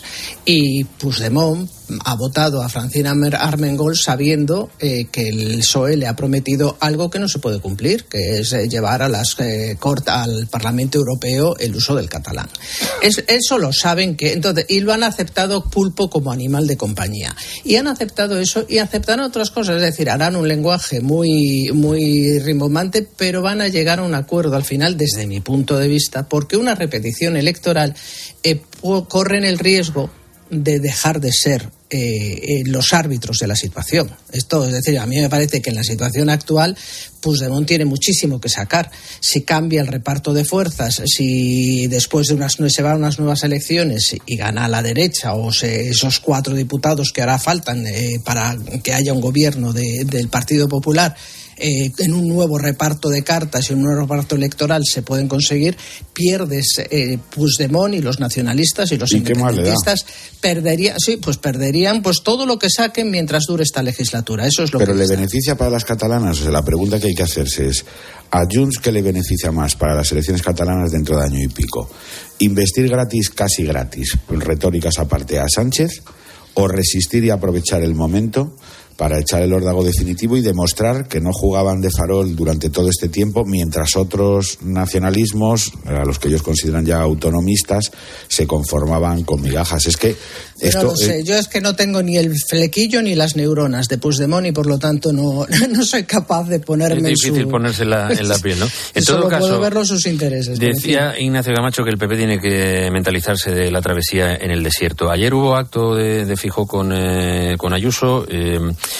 Y Puigdemont ha votado a Francina Armengol sabiendo eh, que el P S O E le ha prometido algo que no se puede cumplir, que es eh, llevar a las eh, Cortes, al Parlamento Europeo, el uso del catalán. Es, eso lo saben que entonces y lo han aceptado pulpo como animal de compañía, y han aceptado eso y aceptarán otras cosas, es decir, harán un lenguaje muy muy rimbombante, pero van a llegar a un acuerdo al final, desde mi punto de vista, porque una repetición electoral eh, corren el riesgo de dejar de ser eh, eh, los árbitros de la situación. Esto, es decir, a mí me parece que en la situación actual Puigdemont tiene muchísimo que sacar. Si cambia el reparto de fuerzas, si después de unas se van a unas nuevas elecciones y gana a la derecha, o se, esos cuatro diputados que ahora faltan eh, para que haya un gobierno de, del Partido Popular, Eh, en un nuevo reparto de cartas y un nuevo reparto electoral se pueden conseguir, pierdes eh, Puigdemont y los nacionalistas y los ¿Y independentistas perderían, sí, pues perderían pues todo lo que saquen mientras dure esta legislatura. Eso es lo Pero que le está. beneficia para las catalanas. O sea, la pregunta que hay que hacerse es: ¿a Junts qué le beneficia más para las elecciones catalanas dentro de año y pico? ¿Investir gratis, casi gratis, retóricas aparte, a Sánchez, o resistir y aprovechar el momento para echar el órdago definitivo y demostrar que no jugaban de farol durante todo este tiempo, mientras otros nacionalismos, a los que ellos consideran ya autonomistas, se conformaban con migajas? Es que esto, no lo sé, eh... yo es que no tengo ni el flequillo ni las neuronas de Puigdemont y por lo tanto no, no soy capaz de ponerme es difícil en su... ponérsela en la piel, ¿no? En Solo todo caso, puedo verlo sus intereses. Decía Ignacio Camacho que el P P tiene que mentalizarse de la travesía en el desierto. Ayer hubo acto de, de Feijóo con, eh, con Ayuso. Eh,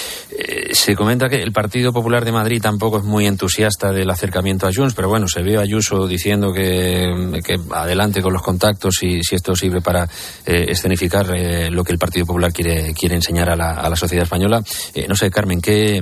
eh, se comenta que el Partido Popular de Madrid tampoco es muy entusiasta del acercamiento a Junts, pero bueno, se vio a Ayuso diciendo que, que adelante con los contactos y si esto sirve para eh, escenificar eh, lo que el Partido Popular quiere, quiere enseñar a la, a la sociedad española. Eh, no sé, Carmen, ¿qué,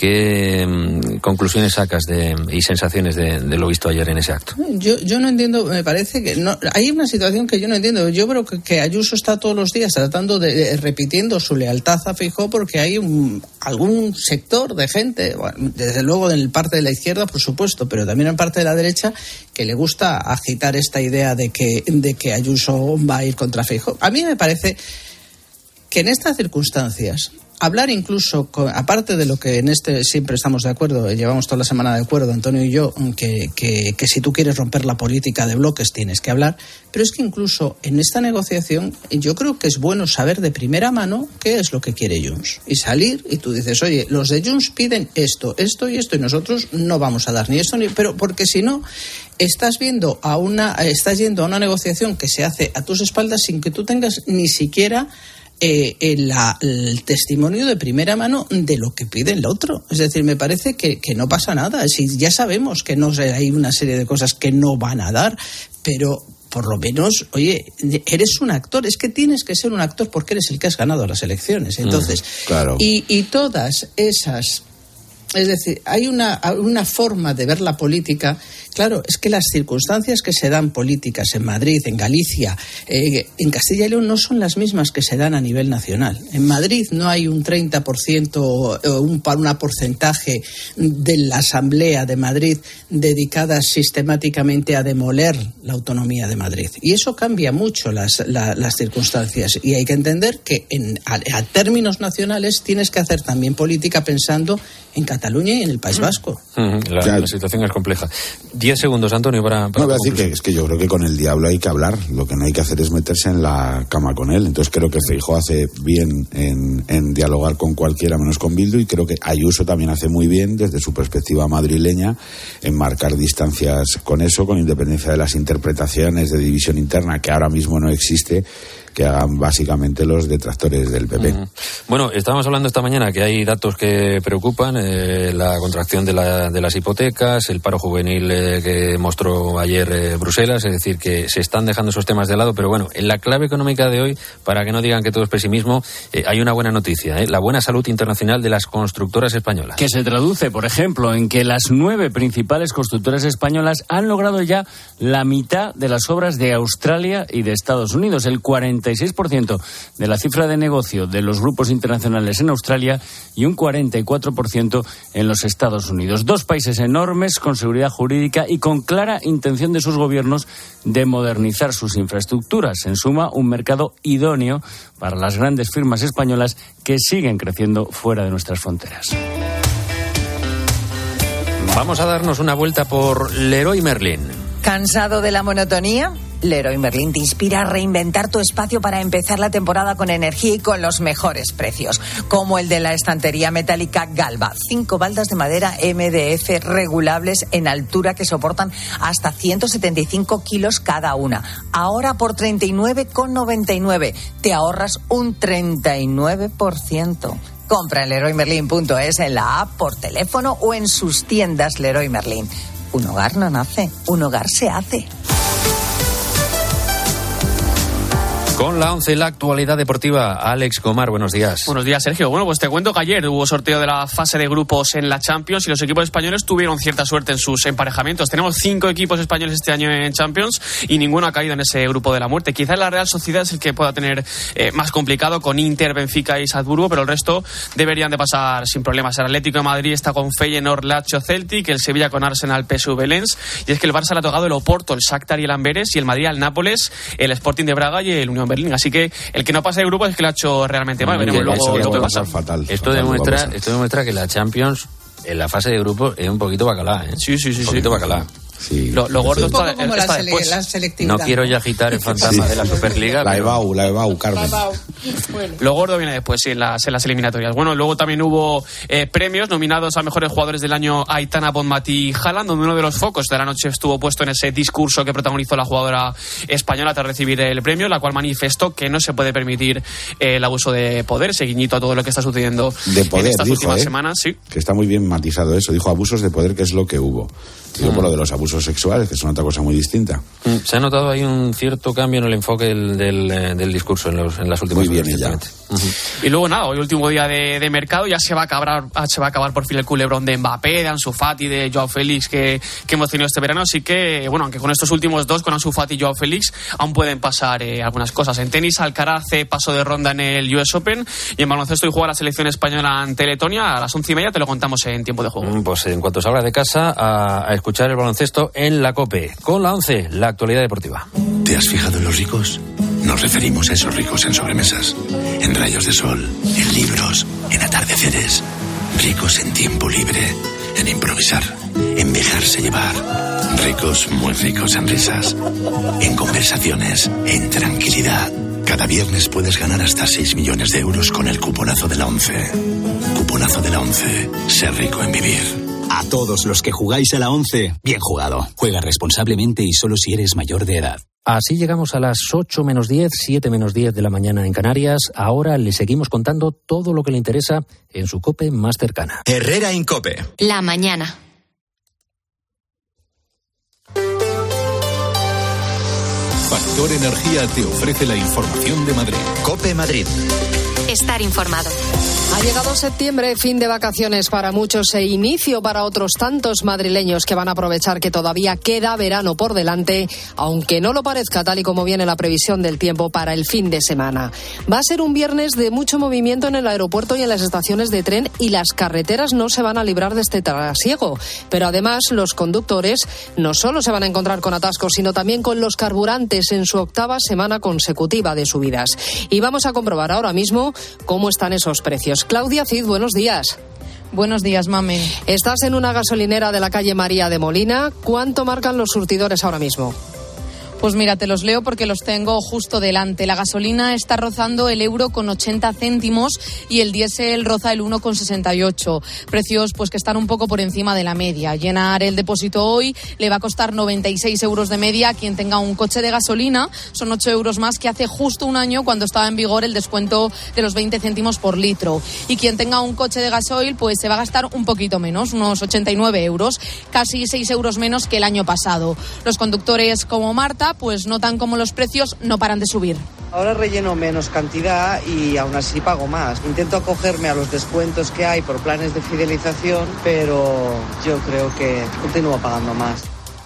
qué um, conclusiones sacas de, y sensaciones de, de lo visto ayer en ese acto? Yo, yo no entiendo, me parece que no, hay una situación que yo no entiendo. Yo creo que, que Ayuso está todos los días tratando de, de repitiendo su lealtad a Feijóo, porque hay un, algún sector de gente, bueno, desde luego en parte de la izquierda, por supuesto, pero también en parte de la derecha, que le gusta agitar esta idea de que, de que Ayuso va a ir contra Feijóo. A mí me parece que en estas circunstancias hablar incluso, con, aparte de lo que en este siempre estamos de acuerdo, llevamos toda la semana de acuerdo, Antonio y yo, que, que, que si tú quieres romper la política de bloques tienes que hablar, pero es que incluso en esta negociación yo creo que es bueno saber de primera mano qué es lo que quiere Junts y salir y tú dices, oye, los de Junts piden esto, esto y esto y nosotros no vamos a dar ni esto ni... Pero porque si no, estás viendo a una, estás yendo a una negociación que se hace a tus espaldas sin que tú tengas ni siquiera eh, el, la, el testimonio de primera mano de lo que pide el otro. Es decir, me parece que, que no pasa nada. Es decir, ya sabemos que no hay una serie de cosas que no van a dar, pero por lo menos, oye, eres un actor. Es que tienes que ser un actor porque eres el que has ganado las elecciones. Entonces, mm, claro. y, y todas esas... Es decir, hay una, una forma de ver la política. Claro, es que las circunstancias que se dan políticas en Madrid, en Galicia, eh, en Castilla y León no son las mismas que se dan a nivel nacional. En Madrid no hay un treinta por ciento o un, un porcentaje de la Asamblea de Madrid dedicadas sistemáticamente a demoler la autonomía de Madrid. Y eso cambia mucho las, la, las circunstancias. Y hay que entender que en, a, a términos nacionales tienes que hacer también política pensando en Cataluña y en el País Vasco. Uh-huh. La, claro. la situación es compleja. Diez segundos, Antonio, para... para no, voy a decir que es que yo creo que con el diablo hay que hablar. Lo que no hay que hacer es meterse en la cama con él. Entonces creo que Feijóo hace bien en, en dialogar con cualquiera menos con Bildu, y creo que Ayuso también hace muy bien, desde su perspectiva madrileña, en marcar distancias con eso, con independencia de las interpretaciones de división interna, que ahora mismo no existe, que hagan básicamente los detractores del P P. Uh-huh. Bueno, estábamos hablando esta mañana que hay datos que preocupan, eh, la contracción de, la, de las hipotecas, el paro juvenil eh, que mostró ayer eh, Bruselas, es decir, que se están dejando esos temas de lado, pero bueno, en la clave económica de hoy, para que no digan que todo es pesimismo, eh, hay una buena noticia, eh, la buena salud internacional de las constructoras españolas. Que se traduce, por ejemplo, en que las nueve principales constructoras españolas han logrado ya la mitad de las obras de Australia y de Estados Unidos, el cuarenta y seis por ciento de la cifra de negocio de los grupos internacionales en Australia y un cuarenta y cuatro por ciento en los Estados Unidos. Dos países enormes, con seguridad jurídica y con clara intención de sus gobiernos de modernizar sus infraestructuras. En suma, un mercado idóneo para las grandes firmas españolas que siguen creciendo fuera de nuestras fronteras. Vamos a darnos una vuelta por Leroy Merlin. ¿Cansado de la monotonía? Leroy Merlin te inspira a reinventar tu espacio para empezar la temporada con energía y con los mejores precios, como el de la estantería metálica Galva. Cinco baldas de madera M D F regulables en altura que soportan hasta ciento setenta y cinco kilos cada una. Ahora por treinta y nueve con noventa y nueve. Te ahorras un treinta y nueve por ciento. Compra en leroy merlin punto es, en la app, por teléfono o en sus tiendas Leroy Merlin. Un hogar no nace, un hogar se hace. Con la once, la actualidad deportiva, Alex Gomar, buenos días. Buenos días, Sergio. Bueno, pues te cuento que ayer hubo sorteo de la fase de grupos en la Champions y los equipos españoles tuvieron cierta suerte en sus emparejamientos. Tenemos cinco equipos españoles este año en Champions y ninguno ha caído en ese grupo de la muerte. Quizás la Real Sociedad es el que pueda tener eh, más complicado, con Inter, Benfica y Salzburgo, pero el resto deberían de pasar sin problemas. El Atlético de Madrid está con Feyenoord, Lazio, Celtic, el Sevilla con Arsenal, P S V, Lens, y es que el Barça le ha tocado el Oporto, el Shakhtar y el Amberes, y el Madrid al Nápoles, el Sporting de Braga y el Unión Berlín. Así que el que no pasa de grupo es que lo ha hecho realmente mal. Veremos luego lo que pasa. Fatal, esto, fatal, demuestra, esto demuestra que la Champions en la fase de grupo es un poquito bacalá, ¿eh? Sí, sí, sí. Un poquito sí. bacalá. Sí, lo, lo gordo está, como está la, después. la selectividad. No quiero ya agitar el fantasma sí. de la Superliga. La pero... EBAU, la EBAU, Carmen. La EBAU. Bueno. Lo gordo viene después, sí, en las, en las eliminatorias. Bueno, luego también hubo eh, premios nominados a mejores jugadores del año Aitana Bonmatí y Haaland, donde uno de los focos de la noche estuvo puesto en ese discurso que protagonizó la jugadora española tras recibir el premio, la cual manifestó que no se puede permitir eh, el abuso de poder, ese guiñito a todo lo que está sucediendo de poder, en estas dijo, últimas eh, semanas. Sí. Que está muy bien matizado eso. Dijo abusos de poder, que es lo que hubo. Digo, mm. por lo de los abusos sexuales, que son otra cosa muy distinta. Mm. Se ha notado ahí un cierto cambio en el enfoque del, del, del discurso en, los, en las últimas muy bien, horas. Uh-huh. Y luego nada, hoy último día de, de mercado, ya se va a acabar se va a acabar por fin el culebrón de Mbappé, de Ansu Fati, de Joao Félix que, que hemos tenido este verano, así que bueno, aunque con estos últimos dos, con Ansu Fati y Joao Félix, aún pueden pasar eh, algunas cosas. En tenis, Alcaraz paso de ronda en el U S Open, y en baloncesto hoy juega la selección española ante Letonia a las once y media. Te lo contamos en tiempo de juego. Pues en cuanto salga de casa a, a escuchar el baloncesto en la COPE. Con la once, la actualidad deportiva. ¿Te has fijado en los ricos? Nos referimos a esos ricos en sobremesas, en rayos de sol, en libros, en atardeceres. Ricos en tiempo libre, en improvisar, en dejarse llevar. Ricos, muy ricos en risas, en conversaciones, en tranquilidad. Cada viernes puedes ganar hasta seis millones de euros con el cuponazo de la once. Cuponazo de la once. Ser rico en vivir. A todos los que jugáis a la once, bien jugado. Juega responsablemente y solo si eres mayor de edad. Así llegamos a las ocho menos diez, siete menos diez de la mañana en Canarias. Ahora le seguimos contando todo lo que le interesa en su COPE más cercana. Herrera en COPE. La mañana. Factor Energía te ofrece la información de Madrid. COPE Madrid. Estar informado. Ha llegado septiembre, fin de vacaciones para muchos e inicio para otros tantos madrileños que van a aprovechar que todavía queda verano por delante, aunque no lo parezca tal y como viene la previsión del tiempo para el fin de semana. Va a ser un viernes de mucho movimiento en el aeropuerto y en las estaciones de tren y las carreteras no se van a librar de este trasiego. Pero además los conductores no solo se van a encontrar con atascos, sino también con los carburantes en su octava semana consecutiva de subidas. Y vamos a comprobar ahora mismo cómo están esos precios. Claudia Cid, buenos días. Buenos días, Mame. Estás en una gasolinera de la calle María de Molina. ¿Cuánto marcan los surtidores ahora mismo? Pues mira, te los leo porque los tengo justo delante. La gasolina está rozando el euro con ochenta céntimos y el diésel roza el uno con sesenta y ocho. Precios pues que están un poco por encima de la media. Llenar el depósito hoy le va a costar noventa y seis euros de media a quien tenga un coche de gasolina. Son ocho euros más que hace justo un año cuando estaba en vigor el descuento de los veinte céntimos por litro. Y quien tenga un coche de gasoil pues se va a gastar un poquito menos, unos ochenta y nueve euros, casi seis euros menos que el año pasado. Los conductores como Marta pues notan como los precios no paran de subir. Ahora relleno menos cantidad y aún así pago más. Intento acogerme a los descuentos que hay por planes de fidelización, pero yo creo que continúo pagando más.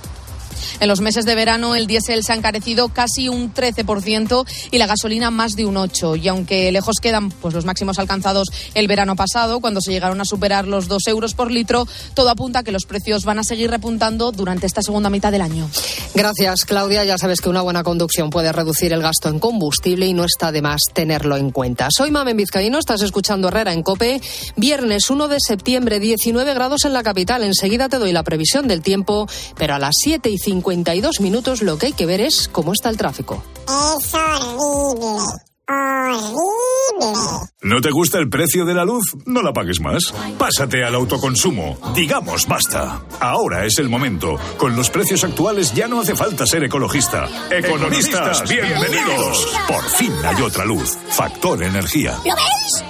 En los meses de verano el diésel se ha encarecido casi un trece por ciento y la gasolina más de un ocho por ciento. Y aunque lejos quedan pues los máximos alcanzados el verano pasado, cuando se llegaron a superar los dos euros por litro, todo apunta a que los precios van a seguir repuntando durante esta segunda mitad del año. Gracias, Claudia. Ya sabes que una buena conducción puede reducir el gasto en combustible y no está de más tenerlo en cuenta. Soy Mamen Vizcaíno, estás escuchando Herrera en COPE. Viernes uno de septiembre, diecinueve grados en la capital. Enseguida te doy la previsión del tiempo, pero a las siete y cincuenta y dos minutos lo que hay que ver es cómo está el tráfico. Es horrible, horrible. ¿No te gusta el precio de la luz? No la pagues más. Pásate al autoconsumo. Digamos basta. Ahora es el momento. Con los precios actuales ya no hace falta ser ecologista. Economistas, bienvenidos. Por fin hay otra luz. Factor Energía. ¿Lo ves?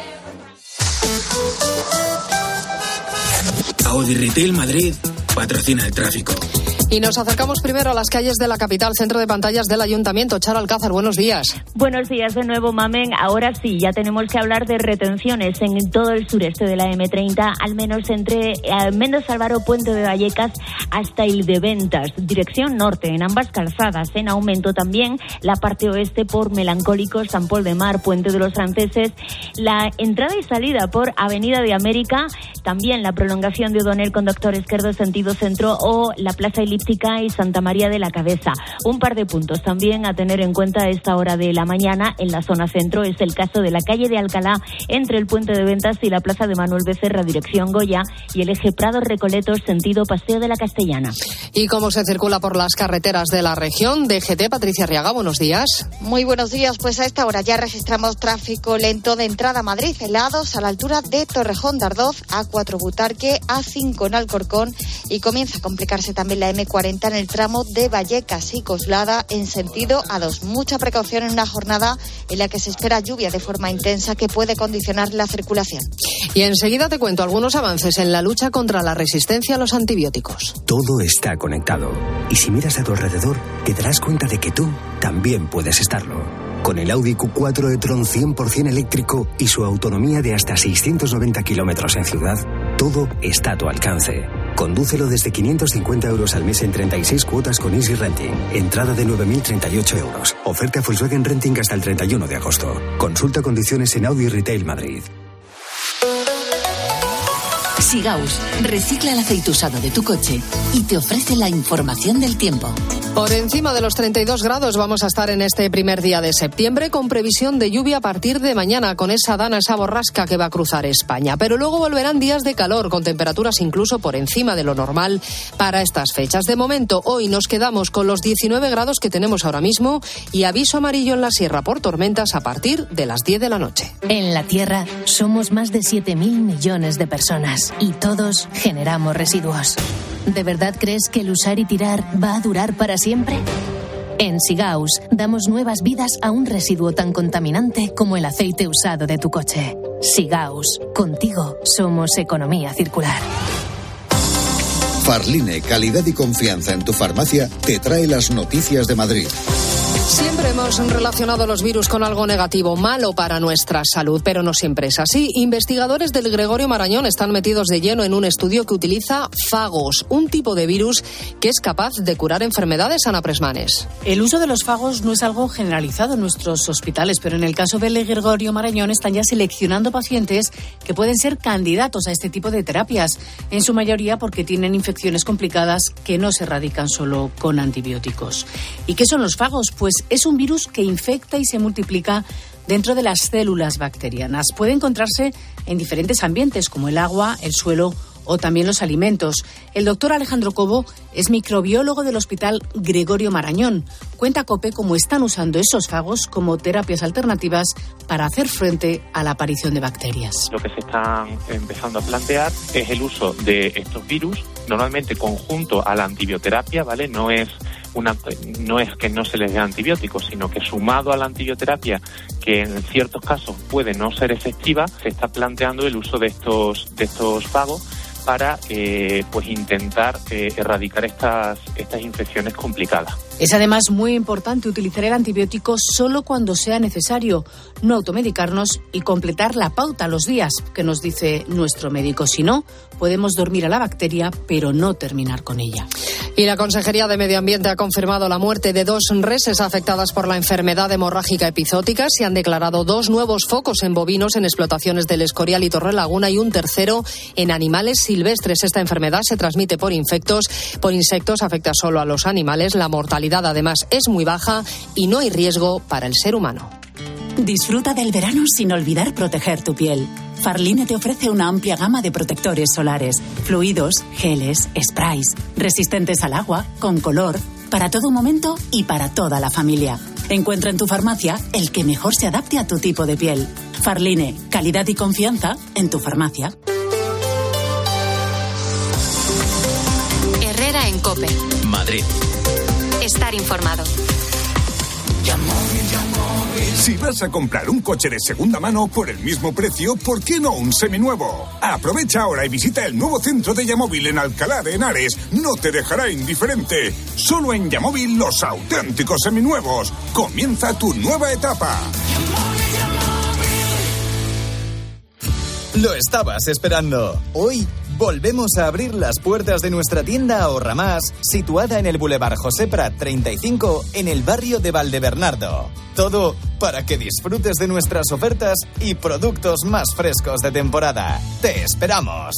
Audi Retail Madrid patrocina el tráfico. Y nos acercamos primero a las calles de la capital, centro de pantallas del Ayuntamiento. Charo Alcázar, buenos días. Buenos días de nuevo, Mamen. Ahora sí, ya tenemos que hablar de retenciones en todo el sureste de la eme treinta, al menos entre Méndez Álvaro, Puente de Vallecas hasta Ildeventas, dirección norte, en ambas calzadas. En aumento también la parte oeste por Melancólicos, San Pol de Mar, Puente de los Franceses, la entrada y salida por Avenida de América, también la prolongación de O'Donnell con Doctor Esquerdo sentido centro o la Plaza Elíptica y Santa María de la Cabeza. Un par de puntos también a tener en cuenta a esta hora de la mañana en la zona centro es el caso de la calle de Alcalá entre el Puente de Ventas y la Plaza de Manuel Becerra dirección Goya y el eje Prado Recoletos sentido Paseo de la Castellana. ¿Y cómo se circula por las carreteras de la región? D G T, Patricia Arriaga, buenos días. Muy buenos días, pues a esta hora ya registramos tráfico lento de entrada a Madrid, helados a la altura de Torrejón de Ardoz, A cuatro Butarque, A cinco en Alcorcón y comienza a complicarse también la eme cuarenta en el tramo de Vallecas y Coslada en sentido A dos. Mucha precaución en una jornada en la que se espera lluvia de forma intensa que puede condicionar la circulación. Y enseguida te cuento algunos avances en la lucha contra la resistencia a los antibióticos. Todo está conectado y si miras a tu alrededor te darás cuenta de que tú también puedes estarlo. Con el Audi cu cuatro e-tron cien por ciento eléctrico y su autonomía de hasta seiscientos noventa kilómetros en ciudad, todo está a tu alcance. Condúcelo desde quinientos cincuenta euros al mes en treinta y seis cuotas con Easy Renting. Entrada de nueve mil treinta y ocho euros. Oferta Volkswagen Renting hasta el treinta y uno de agosto. Consulta condiciones en Audi Retail Madrid. Sigaus recicla el aceite usado de tu coche y te ofrece la información del tiempo. Por encima de los treinta y dos grados vamos a estar en este primer día de septiembre con previsión de lluvia a partir de mañana con esa dana, esa borrasca que va a cruzar España. Pero luego volverán días de calor con temperaturas incluso por encima de lo normal para estas fechas. De momento, hoy nos quedamos con los diecinueve grados que tenemos ahora mismo y aviso amarillo en la sierra por tormentas a partir de las diez de la noche. En la Tierra somos más de siete mil millones de personas y todos generamos residuos. ¿De verdad crees que el usar y tirar va a durar para siempre? En Sigaus damos nuevas vidas a un residuo tan contaminante como el aceite usado de tu coche. Sigaus, contigo somos economía circular. Farline, calidad y confianza en tu farmacia, te trae las noticias de Madrid. Siempre hemos relacionado los virus con algo negativo, malo para nuestra salud, pero no siempre es así. Investigadores del Gregorio Marañón están metidos de lleno en un estudio que utiliza fagos, un tipo de virus que es capaz de curar enfermedades. Ana Presmanes. El uso de los fagos no es algo generalizado en nuestros hospitales, pero en el caso del Gregorio Marañón están ya seleccionando pacientes que pueden ser candidatos a este tipo de terapias, en su mayoría porque tienen infecciones complicadas que no se erradican solo con antibióticos. ¿Y qué son los fagos? Pues es un virus que infecta y se multiplica dentro de las células bacterianas. Puede encontrarse en diferentes ambientes como el agua, el suelo o también los alimentos. El doctor Alejandro Cobo es microbiólogo del Hospital Gregorio Marañón. Cuenta a COPE cómo están usando esos fagos como terapias alternativas para hacer frente a la aparición de bacterias. Lo que se está empezando a plantear es el uso de estos virus, normalmente conjunto a la antibioterapia, ¿vale? No es Una, no es que no se les dé antibióticos, sino que sumado a la antibioterapia, que en ciertos casos puede no ser efectiva, se está planteando el uso de estos de estos fagos para eh, pues intentar eh, erradicar estas estas infecciones complicadas. Es además muy importante utilizar el antibiótico solo cuando sea necesario, no automedicarnos y completar la pauta los días que nos dice nuestro médico. Si no, podemos dormir a la bacteria, pero no terminar con ella. Y la Consejería de Medio Ambiente ha confirmado la muerte de dos reses afectadas por la enfermedad hemorrágica epizótica. Se han declarado dos nuevos focos en bovinos en explotaciones del Escorial y Torrelaguna y un tercero en animales silvestres. Esta enfermedad se transmite por insectos, por insectos, afecta solo a los animales. La mortalidad además es muy baja y no hay riesgo para el ser humano. Disfruta del verano sin olvidar proteger tu piel. Farline te ofrece una amplia gama de protectores solares, fluidos, geles, sprays, resistentes al agua, con color, para todo momento y para toda la familia. Encuentra en tu farmacia el que mejor se adapte a tu tipo de piel. Farline, calidad y confianza en tu farmacia. Herrera en COPE. Madrid. Estar informado. Si vas a comprar un coche de segunda mano por el mismo precio, ¿por qué no un seminuevo? Aprovecha ahora y visita el nuevo centro de Yamóvil en Alcalá de Henares. No te dejará indiferente. Solo en Yamóvil los auténticos seminuevos. Comienza tu nueva etapa. Lo estabas esperando. Hoy volvemos a abrir las puertas de nuestra tienda Ahorra Más, situada en el Boulevard José Prat treinta y cinco, en el barrio de Valdebernardo. Todo para que disfrutes de nuestras ofertas y productos más frescos de temporada. ¡Te esperamos!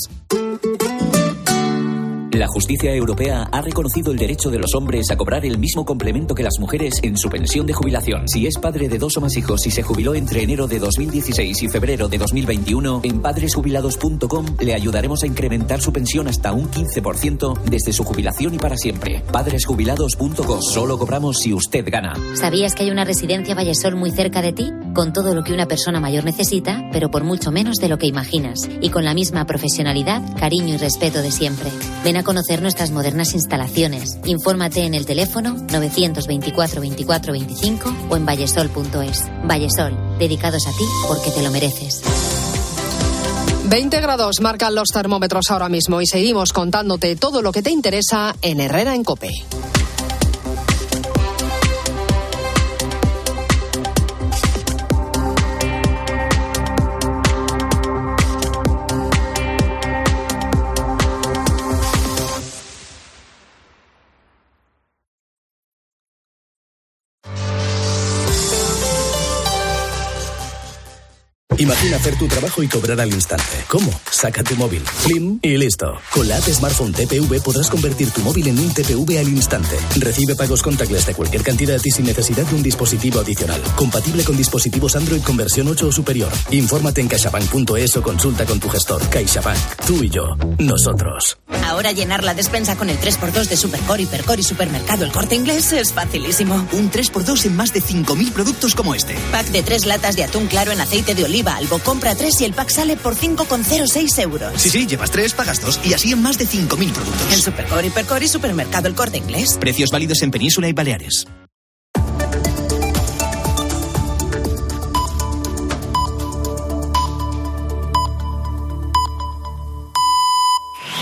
La justicia europea ha reconocido el derecho de los hombres a cobrar el mismo complemento que las mujeres en su pensión de jubilación. Si es padre de dos o más hijos y se jubiló entre enero de dos mil dieciséis y febrero de dos mil veintiuno, en padres jubilados punto com le ayudaremos a incrementar su pensión hasta un quince por ciento desde su jubilación y para siempre. padres jubilados punto com. Solo cobramos si usted gana. ¿Sabías que hay una residencia Vallesol muy cerca de ti? Con todo lo que una persona mayor necesita, pero por mucho menos de lo que imaginas. Y con la misma profesionalidad, cariño y respeto de siempre. Ven a conocer nuestras modernas instalaciones. Infórmate en el teléfono novecientos veinticuatro veinticuatro veinticinco o en vallesol punto es. Vallesol, dedicados a ti porque te lo mereces. veinte grados marcan los termómetros ahora mismo y seguimos contándote todo lo que te interesa en Herrera en COPE. Imagina hacer tu trabajo y cobrar al instante. ¿Cómo? Saca tu móvil, Flim y listo. Con la app Smartphone T P V podrás convertir tu móvil en un T P V al instante. Recibe pagos contactless de cualquier cantidad y sin necesidad de un dispositivo adicional. Compatible con dispositivos Android con versión ocho o superior. Infórmate en caixabank punto es o consulta con tu gestor. CaixaBank. Tú y yo. Nosotros. Ahora llenar la despensa con el tres por dos de Supercore, Hipercore y Supermercado El Corte Inglés es facilísimo. Un tres por dos en más de cinco mil productos como este. Pack de tres latas de atún claro en aceite de oliva Albo. Compra tres y el pack sale por cinco coma cero seis euros. Sí, sí, llevas tres, pagas dos y así en más de cinco mil productos. En Supercore, Hipercore y Supermercado El Corte Inglés. Precios válidos en Península y Baleares.